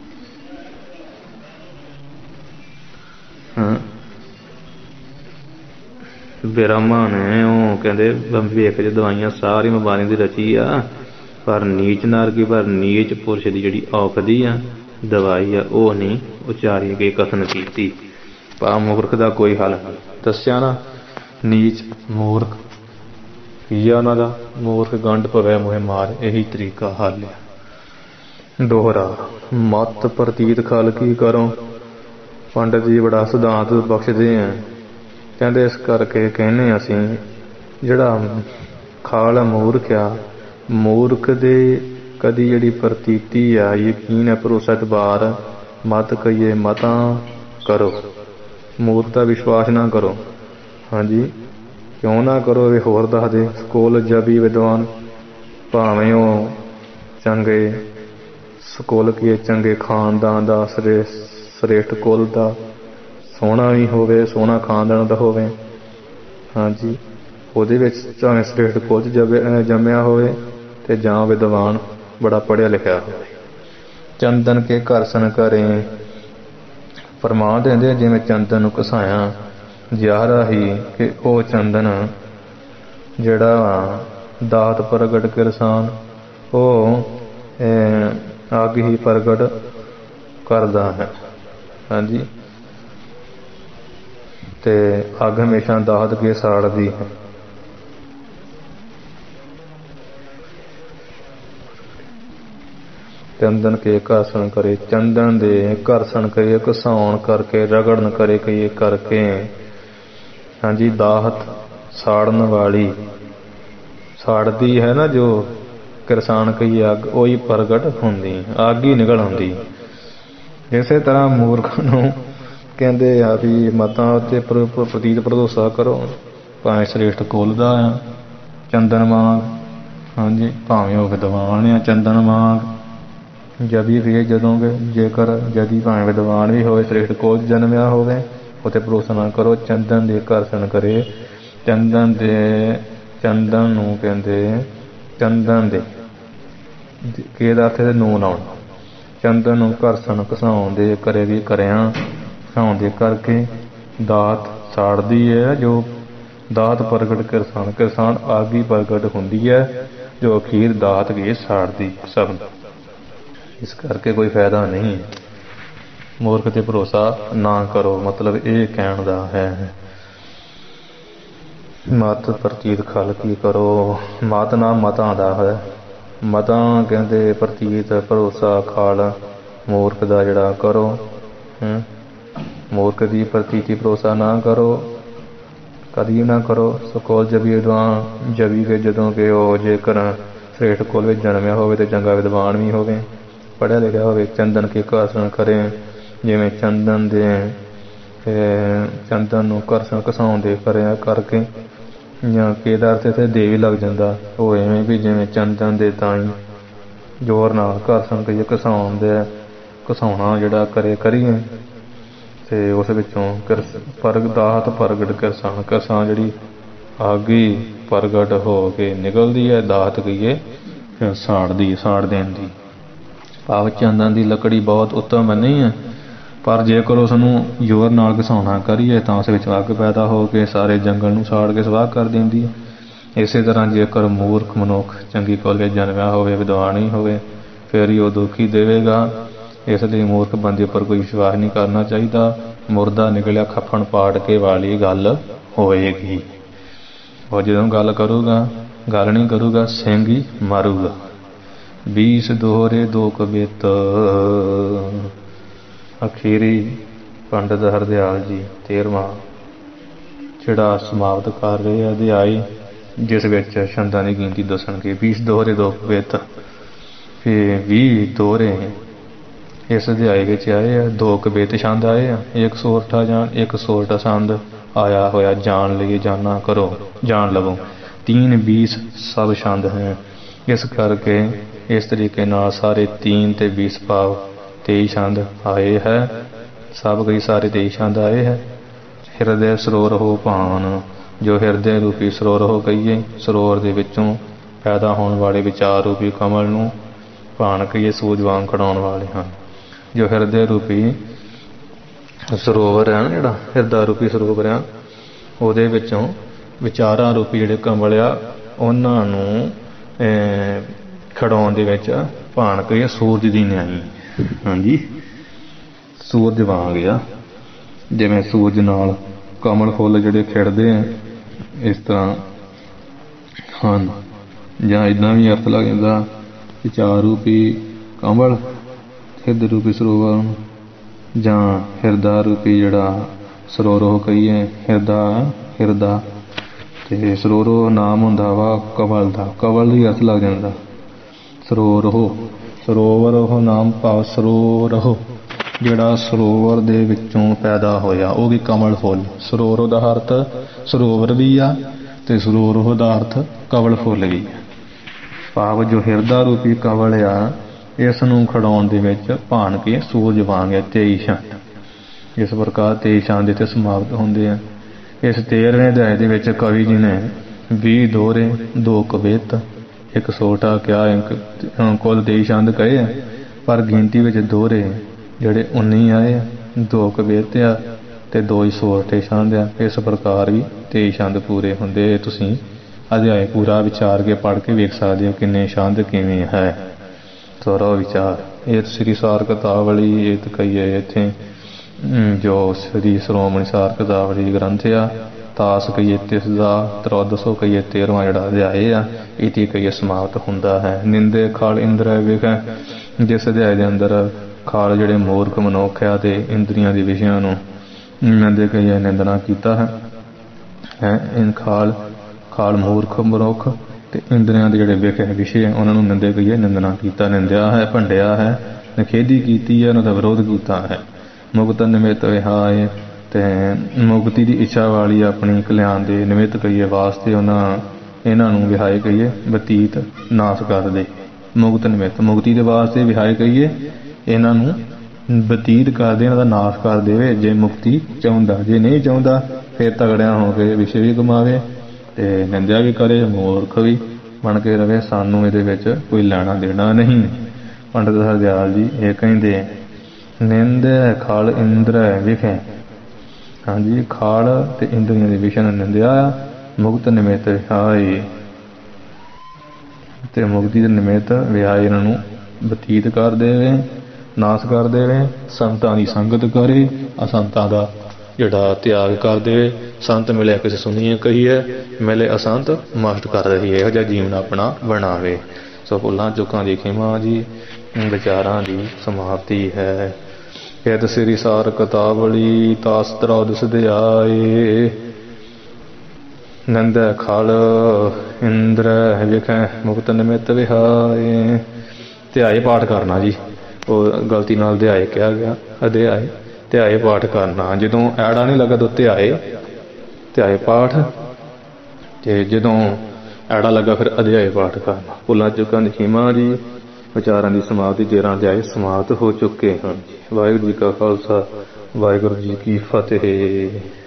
ਬ੍ਰਹਮਾ ਨੇ ਉਹ ਕਹਿੰਦੇ ਵੇਖ ਜੇ ਦਵਾਈਆਂ ਸਾਰੀਆਂ ਬਿਮਾਰੀਆਂ ਦੀ ਰਚੀ ਆ, ਪਰ ਨੀਚ ਨਰਕ, ਪਰ ਨੀਚ ਪੁਰਸ਼ ਦੀ ਜਿਹੜੀ ਔਖਦੀ ਆ ਦਵਾਈ ਆ ਉਹ ਨਹੀਂ ਉਚਾਰੀ ਗਈ, ਕਥਨ ਕੀਤੀ। ਭਾ ਮੂਰਖ ਦਾ ਕੋਈ ਹੱਲ ਨਹੀਂ ਦੱਸਿਆ ਨਾ। ਨੀਚ ਮੂਰਖ ਕੀ ਆ ਉਹਨਾਂ ਦਾ? ਮੂਰਖ ਗੰਢ ਪਵੇ ਮੋਹਿ ਮਾਰ, ਇਹੀ ਤਰੀਕਾ ਹੱਲ ਆ। ਦੋਹਰਾ ਮਤ ਪ੍ਰਤੀਤ ਖਲ ਕੀ ਕਰੋ। ਪੰਡਤ ਜੀ ਬੜਾ ਸਿਧਾਂਤ ਬਖਸ਼ਦੇ ਆ, ਕਹਿੰਦੇ ਇਸ ਕਰਕੇ ਕਹਿੰਦੇ ਅਸੀਂ ਜਿਹੜਾ ਖਾਲ ਮੂਰਖ ਆ, ਮੂਰਖ ਦੇ ਕਦੀ ਜਿਹੜੀ ਪ੍ਰਤੀਤੀ ਆ, ਯਕੀਨ ਹੈ, ਭਰੋਸਾ, ਇਤਬਾਰ, ਮਤ ਕਹੀਏ ਮਤਾਂ ਕਰੋ, ਮੂਰਖ ਦਾ ਵਿਸ਼ਵਾਸ ਨਾ ਕਰੋ। ਹਾਂਜੀ, ਕਿਉਂ ਨਾ ਕਰੋ? ਇਹ ਹੋਰ ਦੱਸਦੇ। ਸਕੂਲ ਜਬੀ ਵਿਦਵਾਨ, ਭਾਵੇਂ ਉਹ ਚੰਗੇ ਸਕੂਲ ਕੀ ਚੰਗੇ ਖਾਨਦਾਨ ਦਾ, ਸ੍ਰੇਸ਼ਟ ਕੁਲ ਦਾ, ਸੋਹਣਾ ਵੀ ਹੋਵੇ, ਸੋਹਣਾ ਖਾਨਦਾਨ ਦਾ ਹੋਵੇ, ਹਾਂਜੀ, ਉਹਦੇ ਵਿੱਚ ਭਾਵੇਂ ਸ੍ਰੇਸ਼ਟ ਕੁਲ 'ਚ ਜੰਮਿਆ ਹੋਵੇ ਤੇ ਜਾਂ ਵਿਦਵਾਨ ਬੜਾ ਪੜ੍ਹਿਆ ਲਿਖਿਆ ਹੋਵੇ। ਚੰਦਨ ਕੇ ਘਰਸਨ ਕਰੇ, ਪ੍ਰਮਾਣ ਦਿੰਦੇ ਜਿਵੇਂ ਚੰਦਨ ਨੂੰ ਘਸਾਇਆ ਜ਼ਿਆਰਾ ਹੀ, ਕਿ ਉਹ ਚੰਦਨ ਜਿਹੜਾ ਦਾਤ ਪ੍ਰਗਟ ਕਿਰਸਾਨ, ਉਹ ਅੱਗ ਹੀ ਪ੍ਰਗਟ ਕਰਦਾ ਹੈ। ਹਾਂਜੀ, ਤੇ ਅੱਗ ਹਮੇਸ਼ਾ ਦਾਤ ਕੇ ਸਾੜਦੀ ਹੈ। ਚੰਦਨ ਕੇ ਘਰਸਨ ਕਰੇ, ਚੰਦਨ ਦੇ ਘਰਸਨ ਕਰੀਏ, ਘਸਾਉਣ ਕਰਕੇ, ਰਗੜਨ ਕਰੇ ਕਹੀਏ ਕਰਕੇ, ਹਾਂਜੀ, ਦਾਹਤ ਸਾੜਨ ਵਾਲੀ, ਸਾੜਦੀ ਹੈ ਨਾ ਜੋ ਕਿਰਸਾਨ ਕਹੀਏ ਅੱਗ, ਉਹੀ ਪ੍ਰਗਟ ਹੁੰਦੀ, ਅੱਗ ਹੀ ਨਿਕਲ ਆਉਂਦੀ। ਇਸੇ ਤਰ੍ਹਾਂ ਮੂਰਖ ਨੂੰ ਕਹਿੰਦੇ ਆ ਵੀ ਮਤਾਂ ਉੱਤੇ ਪ੍ਰਤੀਤ ਭਰੋਸਾ ਕਰੋ, ਭਾਵੇਂ ਸ੍ਰੇਸ਼ਟ ਕੁਲ ਦਾ ਆ ਚੰਦਨ ਵਾਂਗ, ਹਾਂਜੀ, ਭਾਵੇਂ ਉਹ ਵਿਦਵਾਨ ਆ ਚੰਦਨ ਵਾਂਗ, ਜਦੀ ਵੀ ਜਦੋਂ ਕਿ ਜੇਕਰ ਜਦੀ ਭਾਵੇਂ ਵਿਦਵਾਨ ਵੀ ਹੋਵੇ, ਸ੍ਰੇਸ਼ਟ ਕੁਲ ਜਨਮਿਆ ਹੋਵੇ, ਉੱਤੇ ਭਰੋਸਾ ਨਾ ਕਰੋ। ਚੰਦਨ ਦੇ ਘਰਸਨ ਕਰੇ, ਚੰਦਨ ਦੇ, ਚੰਦਨ ਨੂੰ ਕਹਿੰਦੇ ਚੰਦਨ ਦੇ ਕਿਹਦਾ ਇੱਥੇ ਨੂੰਹ ਲਾਉਣਾ, ਚੰਦਨ ਨੂੰ ਘਰਸਨ ਘਸਾਉਣ ਦੇ ਕਰੇ ਵੀ ਕਰਿਆ, ਘਸਾਉਣ ਦੇ ਕਰਕੇ ਦਾਤ ਸਾੜਦੀ ਹੈ, ਜੋ ਦਾਤ ਪ੍ਰਗਟ ਕਿਰਸਾਨ, ਕਿਰਸਾਨ ਆਗੀ ਪ੍ਰਗਟ ਹੁੰਦੀ ਹੈ, ਜੋ ਅਖੀਰ ਦਾਤ ਕੇ ਸਾੜਦੀ ਸਭ। ਇਸ ਕਰਕੇ ਕੋਈ ਫਾਇਦਾ ਨਹੀਂ, ਮੂਰਖ ਤੇ ਭਰੋਸਾ ਨਾ ਕਰੋ, ਮਤਲਬ ਇਹ ਕਹਿਣ ਦਾ ਹੈ। ਮਤ ਪ੍ਰਤੀਤ ਖਲ ਕੀ ਕਰੋ, ਮਤ ਨਾ ਮਤਾਂ ਦਾ ਹੈ, ਮਤਾਂ ਕਹਿੰਦੇ ਪ੍ਰਤੀਤ ਭਰੋਸਾ ਖਲ ਮੂਰਖ ਦਾ ਜਿਹੜਾ ਕਰੋ, ਮੂਰਖ ਦੀ ਪ੍ਰਤੀਤੀ ਭਰੋਸਾ ਨਾ ਕਰੋ, ਕਦੀ ਨਾ ਕਰੋ। ਸਕੂਲ ਜਬੀ ਵਿਦਵਾਨ, ਜਬੀ ਕੇ ਜਦੋਂ ਕਿ ਉਹ ਜੇਕਰ ਸ੍ਰੇਸ਼ਟ ਕੁਲ ਵਿੱਚ ਜਨਮਿਆ ਹੋਵੇ ਤੇ ਚੰਗਾ ਵਿਦਵਾਨ ਵੀ ਹੋਵੇ, ਪੜ੍ਹਿਆ ਲਿਖਿਆ ਹੋਵੇ। ਚੰਦਨ ਕੇ ਘਰਸਨ ਕਰੇ, ਜਿਵੇਂ ਚੰਦਨ ਦੇ ਚੰਦਨ ਨੂੰ ਘਰਸਨ ਘਸਾਉਣ ਦੇ ਕਰਿਆ ਕਰਕੇ, ਜਾਂ ਕਿਹਦਾ ਅਰਥ ਇੱਥੇ ਦੇ ਵੀ ਲੱਗ ਜਾਂਦਾ, ਉਹ ਇਵੇਂ ਵੀ ਜਿਵੇਂ ਚੰਦਨ ਦੇ ਤਾਈ ਜ਼ੋਰ ਨਾਲ ਘਰਸਨ ਕਹੀਏ ਘਸਾਉਣ ਦੇ, ਘਸਾਉਣਾ ਜਿਹੜਾ ਕਰੀਏ, ਤੇ ਉਸ ਵਿੱਚੋਂ ਦਾਤ ਪ੍ਰਗਟ ਕਿਰਸਾਨ, ਕਿਰਸਾਨ ਜਿਹੜੀ ਆਗੀ ਪ੍ਰਗਟ ਹੋ ਕੇ ਨਿਕਲਦੀ ਹੈ, ਦਾਤ ਕਹੀਏ ਸਾੜਦੀ, ਸਾੜ ਦੇਣ ਦੀ। ਭਾਵ ਚੰਦਨ ਦੀ ਲੱਕੜੀ ਬਹੁਤ ਉੱਤਮ ਨਹੀਂ ਹੈ, ਪਰ ਜੇਕਰ ਉਸ ਨੂੰ ਜ਼ੋਰ ਨਾਲ ਘਸਾਉਣਾ ਕਰੀਏ ਤਾਂ ਉਸ ਵਿੱਚ ਅੱਗ ਪੈਦਾ ਹੋ ਕੇ ਸਾਰੇ ਜੰਗਲ ਨੂੰ ਸਾੜ ਕੇ ਸਵਾਹ ਕਰ ਦਿੰਦੀ ਹੈ। ਇਸੇ ਤਰ੍ਹਾਂ ਜੇਕਰ ਮੂਰਖ ਮਨੁੱਖ ਚੰਗੀ ਕੁਲ ਵਿੱਚ ਜਨਮਿਆ ਹੋਵੇ, ਵਿਦਵਾਨ ਹੀ ਹੋਵੇ, ਫਿਰ ਹੀ ਉਹ ਦੁੱਖ ਹੀ ਦੇਵੇਗਾ। ਇਸ ਲਈ ਮੂਰਖ ਬੰਦੇ ਉੱਪਰ ਕੋਈ ਵਿਸ਼ਵਾਸ ਨਹੀਂ ਕਰਨਾ ਚਾਹੀਦਾ। ਮੁਰਦਾ ਨਿਕਲਿਆ ਖੱਫਣ ਪਾੜ ਕੇ ਵਾਲੀ ਗੱਲ ਹੋਏਗੀ। ਉਹ ਜਦੋਂ ਗੱਲ ਕਰੂਗਾ, ਗੱਲ ਨਹੀਂ ਕਰੂਗਾ, ਸਿੰਘ ਹੀ ਮਾਰੂਗਾ। 20 ਦੋਹਰੇ ਦੋ ਕਬਿੱਤ। ਅਖੀਰੀ ਪੰਡਤ ਹਰਦਿਆਲ ਜੀ 13ਵਾਂ ਜਿਹੜਾ ਸਮਾਪਤ ਕਰ ਰਹੇ ਆ ਅਧਿਆਇ, ਜਿਸ ਵਿੱਚ ਛੰਦਾਂ ਦੀ ਗਿਣਤੀ ਦੱਸਣਗੇ। 20 ਦੋਹਰੇ 2 ਕਵਿਤ, ਫਿਰ 20 ਦੋਹਰੇ ਇਸ ਅਧਿਆਇ ਵਿੱਚ ਆਏ ਆ। 2 ਕਵਿਤ ਛੰਦ ਆਏ ਆ, ਇੱਕ ਸੋਰਠਾ ਇੱਕ ਸੋਰਠਾ ਛੰਦ ਆਇਆ ਹੋਇਆ। ਜਾਣ ਲਈਏ ਜਾਣਾ ਕਰੋ ਜਾਣ ਲਵੋ 3 20 ਸਭ ਛੰਦ ਹੈ। ਇਸ ਕਰਕੇ ਇਸ ਤਰੀਕੇ ਨਾਲ ਸਾਰੇ 3 ਤੇ 20 ਭਾਵ 23 ਛੰਦ ਆਏ ਹੈ। ਸਭ ਕਈ ਸਾਰੇ 23 ਛੰਦ ਆਏ ਹੈ। ਹਿਰਦੇ ਸਰੋਵਰ ਹੋ ਭਾਨ, ਜੋ ਹਿਰਦੇ ਰੂਪੀ ਸਰੋਵਰ ਹੋ ਕਹੀਏ, ਸਰੋਵਰ ਦੇ ਵਿੱਚੋਂ ਪੈਦਾ ਹੋਣ ਵਾਲੇ ਵਿਚਾਰ ਰੂਪੀ ਕਮਲ ਨੂੰ ਭਾਨ ਕਹੀਏ, ਸੂਝ ਵਾਂਗ ਖੜਾਉਣ ਵਾਲੇ ਹਨ। ਜੋ ਹਿਰਦੇ ਰੂਪੀ ਸਰੋਵਰ ਹੈ ਨਾ, ਜਿਹੜਾ ਹਿਰਦਾ ਰੂਪੀ ਸਰੋਵਰ ਆ, ਉਹਦੇ ਵਿੱਚੋਂ ਵਿਚਾਰਾਂ ਰੂਪੀ ਜਿਹੜੇ ਕਮਲ ਆ ਉਹਨਾਂ ਨੂੰ ਖੜਾਉਣ ਦੇ ਵਿੱਚ ਭਾਨ ਕਹੀਏ ਸੂਰਜ ਦੀ ਨਿਆਈ। ਹਾਂਜੀ, ਸੂਰਜ ਵਾਂਗ ਆ, ਜਿਵੇਂ ਸੂਰਜ ਨਾਲ ਕਮਲ ਫੁੱਲ ਜਿਹੜੇ ਖਿੜਦੇ ਆ ਇਸ ਤਰ੍ਹਾਂ ਹਨ। ਜਾਂ ਇੱਦਾਂ ਵੀ ਅਰਥ ਲੱਗ ਜਾਂਦਾ ਵਿਚਾਰ ਰੂਪੀ ਕਮਲ ਹਿਰਦ ਰੂਪੀ ਸਰੋਵਰ, ਜਾਂ ਹਿਰਦਾ ਰੂਪੀ ਜਿਹੜਾ ਸਰੋਵਰ ਉਹ ਕਹੀਏ, ਹਿਰਦਾ ਤੇ ਸਰੋਵਰ ਨਾਮ ਹੁੰਦਾ ਵਾ ਕਵਲ ਦਾ। ਕਵਲ ਹੀ ਅਰਥ ਲੱਗ ਜਾਂਦਾ ਸਰੋਵਰ ਉਹ ਨਾਮ ਭਾਵ ਸਰੋਵਰ ਉਹ ਜਿਹੜਾ ਸਰੋਵਰ ਦੇ ਵਿੱਚੋਂ ਪੈਦਾ ਹੋਇਆ, ਉਹ ਵੀ ਕਮਲ ਫੁੱਲ। ਸਰੋਵਰ ਦਾ ਅਰਥ ਸਰੋਵਰ ਵੀ ਆ ਤੇ ਸਰੋਵਰ ਦਾ ਅਰਥ ਕਵਲ ਫੁੱਲ ਵੀ ਆ। ਭਾਵ ਜੋ ਹਿਰਦਾ ਰੂਪੀ ਕਵਲ ਆ, ਇਸ ਨੂੰ ਖੜਾਉਣ ਦੇ ਵਿੱਚ ਭਾਨ ਕੇ ਸੂਰਜ ਵਾਂਗ 23 ਛੰਦ। ਇਸ ਪ੍ਰਕਾਰ 23 ਛੰਦ ਇੱਥੇ ਸਮਾਪਤ ਹੁੰਦੇ ਆ। ਇਸ 13ਵੇਂ ਅਧਿਆਇ ਦੇ ਵਿੱਚ ਕਵੀ ਜੀ ਨੇ 20 ਦੋਹਰੇ 2 ਕਵਿਤ ਇੱਕ ਸੋਰਠਾ ਕਿਹਾ। ਕੁੱਲ 23 ਛੰਦ ਕਹੇ ਆ, ਪਰ ਗਿਣਤੀ ਵਿੱਚ ਦੋਹਰੇ ਜਿਹੜੇ 19 ਆਏ ਆ, 2 ਕਵਿਤ ਆ ਤੇ 2 ਹੀ ਸੋਰਠੇ ਛੰਦ ਆ। ਇਸ ਪ੍ਰਕਾਰ ਵੀ 23 ਛੰਦ ਪੂਰੇ ਹੁੰਦੇ। ਤੁਸੀਂ ਅਧਿਆਇ ਪੂਰਾ ਵਿਚਾਰ ਕੇ ਪੜ੍ਹ ਕੇ ਵੇਖ ਸਕਦੇ ਹੋ ਕਿੰਨੇ ਛੰਦ ਕਿਵੇਂ ਹੈ। ਥੋੜਾ ਵਿਚਾਰ ਇਹ ਸ੍ਰੀ ਸਾਰ ਕਤਾਵਲੀ ਇਹ ਕਹੀਏ ਇੱਥੇ ਜੋ ਸ੍ਰੀ ਸ਼੍ਰੋਮਣੀ ਸਾਰ ਕਤਾਵਲੀ ਗ੍ਰੰਥ ਆ, ਤਾਸ ਕਹੀਏ ਤਿਸ ਦਾ 1300 ਕਹੀਏ 13ਵਾਂ ਜਿਹੜਾ ਅਧਿਆਇ ਆ, ਇਤੀ ਕਹੀਏ ਸਮਾਪਤ ਹੁੰਦਾ ਹੈ। ਨਿੰਦੇ ਖਾਲ ਇੰਦਰ ਵਿਖੇ, ਜਿਸ ਅਧਿਆਇ ਦੇ ਅੰਦਰ ਖਾਲ ਜਿਹੜੇ ਮੂਰਖ ਮਨੁੱਖ ਆ ਤੇ ਇੰਦਰੀਆਂ ਦੇ ਵਿਸ਼ਿਆਂ ਨੂੰ ਨਿੰਦੇ ਕਹੀਏ ਨਿੰਦਣਾ ਕੀਤਾ ਹੈ। ਖਾਲ ਮੂਰਖ ਮਨੁੱਖ ਤੇ ਇੰਦਰੀਆਂ ਦੇ ਜਿਹੜੇ ਵਿਸ਼ੇ ਉਹਨਾਂ ਨੂੰ ਨਿੰਦੇ ਕਹੀਏ ਨਿੰਦਣਾ ਕੀਤਾ, ਨਿੰਦਿਆ ਹੈ, ਭੰਡਿਆ ਹੈ, ਨਿਖੇਧੀ ਕੀਤੀ ਹੈ, ਉਹਨਾਂ ਦਾ ਵਿਰੋਧ ਕੀਤਾ ਹੈ। ਮੁਕਤ ਨਿਮਿਤ ਵਿਹਾਏ, ਤੇ ਮੁਕਤੀ ਦੀ ਇੱਛਾ ਵਾਲੀ ਆਪਣੀ ਕਲਿਆਣ ਦੇ ਨਿਮਿਤ ਕਹੀਏ ਵਾਸਤੇ ਇਹਨਾਂ ਨੂੰ ਵਿਹਾਏ ਕਹੀਏ ਬਤੀਤ ਨਾਸ ਕਰਦੇ। ਮੁਕਤ ਨਿਮਿਤ ਮੁਕਤੀ ਦੇ ਵਾਸਤੇ ਵਿਹਾਏ ਕਹੀਏ ਇਹਨਾਂ ਨੂੰ ਬਤੀਤ ਕਰਦੇ, ਇਹਨਾਂ ਦਾ ਨਾਸ਼ ਕਰ ਦੇਵੇ ਜੇ ਮੁਕਤੀ ਚਾਹੁੰਦਾ। ਜੇ ਨਹੀਂ ਚਾਹੁੰਦਾ ਫਿਰ ਤਗੜਿਆਂ ਹੋ ਕੇ ਵਿਸ਼ੇ ਵੀ ਕਮਾਵੇ ਤੇ ਨਿੰਦਿਆ ਵੀ ਕਰੇ, ਮੂਰਖ ਵੀ ਬਣ ਕੇ ਰਵੇ। ਸਾਨੂੰ ਇਹਦੇ ਵਿੱਚ ਕੋਈ ਲੈਣਾ ਦੇਣਾ ਨਹੀਂ। ਪੰਡਿਤ ਹਰਦਿਆਲ ਜੀ ਇਹ ਕਹਿੰਦੇ ਨਿੰਦ ਖਾਲ ਇੰਦਰ ਵਿਖੇ। ਹਾਂਜੀ, ਖਾਲ ਤੇ ਇੰਦਰੀਆਂ ਦੇ ਵਿਸ਼ੇ ਨੂੰ ਨਿੰਦਿਆ ਆ। ਮੁਕਤ ਨਿਮਿਤ ਵਿਹਾਏ ਤੇ ਮੁਕਤੀ ਦੇ ਨਿਮਿਤ ਵਿਹਾਏ ਇਹਨਾਂ ਨੂੰ ਬਤੀਤ ਕਰ ਦੇਵੇ, ਨਾਸ ਕਰ ਦੇਵੇ। ਸੰਤਾਂ ਦੀ ਸੰਗਤ ਕਰੇ, ਅਸੰਤਾਂ ਦਾ ਜਿਹੜਾ ਤਿਆਗ ਕਰ ਦੇਵੇ। ਸੰਤ ਮਿਲਿਆ ਕਿਸੇ ਸੁਣੀਏ ਕਹੀਏ, ਮਿਲੇ ਅਸੰਤ ਮਸਤ ਕਰ ਰਹੀ ਹੈ। ਇਹੋ ਜਿਹਾ ਜੀਵਨ ਆਪਣਾ ਬਣਾਵੇ। ਸੋ ਭੁੱਲਾਂ ਚੁੱਕਾਂ ਦੀ ਖਿਮਾ ਜੀ ਵਿਚਾਰਾਂ ਦੀ ਸਮਾਪਤੀ ਹੈ। ਕਿਤ ਸ੍ਰੀ ਸਾਰ ਕਤਾਵਲੀ ਤਾਸ 1300 ਅਧਿਆਇ। ਨੰਦ ਖਲ ਇੰਦਰ ਵਿਖੇ ਮੁਕਤ ਨਿਮਿਤ ਵਿਹਾਏ। ਧਿਆਏ ਪਾਠ ਕਰਨਾ ਜੀ, ਉਹ ਗਲਤੀ ਨਾਲ ਅਧਿਆਇ ਕਿਹਾ ਗਿਆ, ਅਧਿਆਇ ਧਿਆਏ ਪਾਠ ਕਰਨਾ। ਜਦੋਂ ਐੜਾ ਨਹੀਂ ਲੱਗਾ ਤਾਂ ਧਿਆਏ ਪਾਠ, ਤੇ ਜਦੋਂ ਐੜਾ ਲੱਗਾ ਫਿਰ ਅਧਿਆਇ ਪਾਠ ਕਰਨਾ। ਭੁੱਲਾਂ ਚੁੱਕਾਂ ਦੀ ਖਿਮਾ ਜੀ ਵਿਚਾਰਾਂ ਦੀ ਸਮਾਪਤੀ। 13 ਅਧਿਆਇ ਸਮਾਪਤ ਹੋ ਚੁੱਕੇ ਹਨ। ਵਾਹਿਗੁਰੂ ਜੀ ਕਾ ਖਾਲਸਾ, ਵਾਹਿਗੁਰੂ ਜੀ ਕੀ ਫਤਿਹ।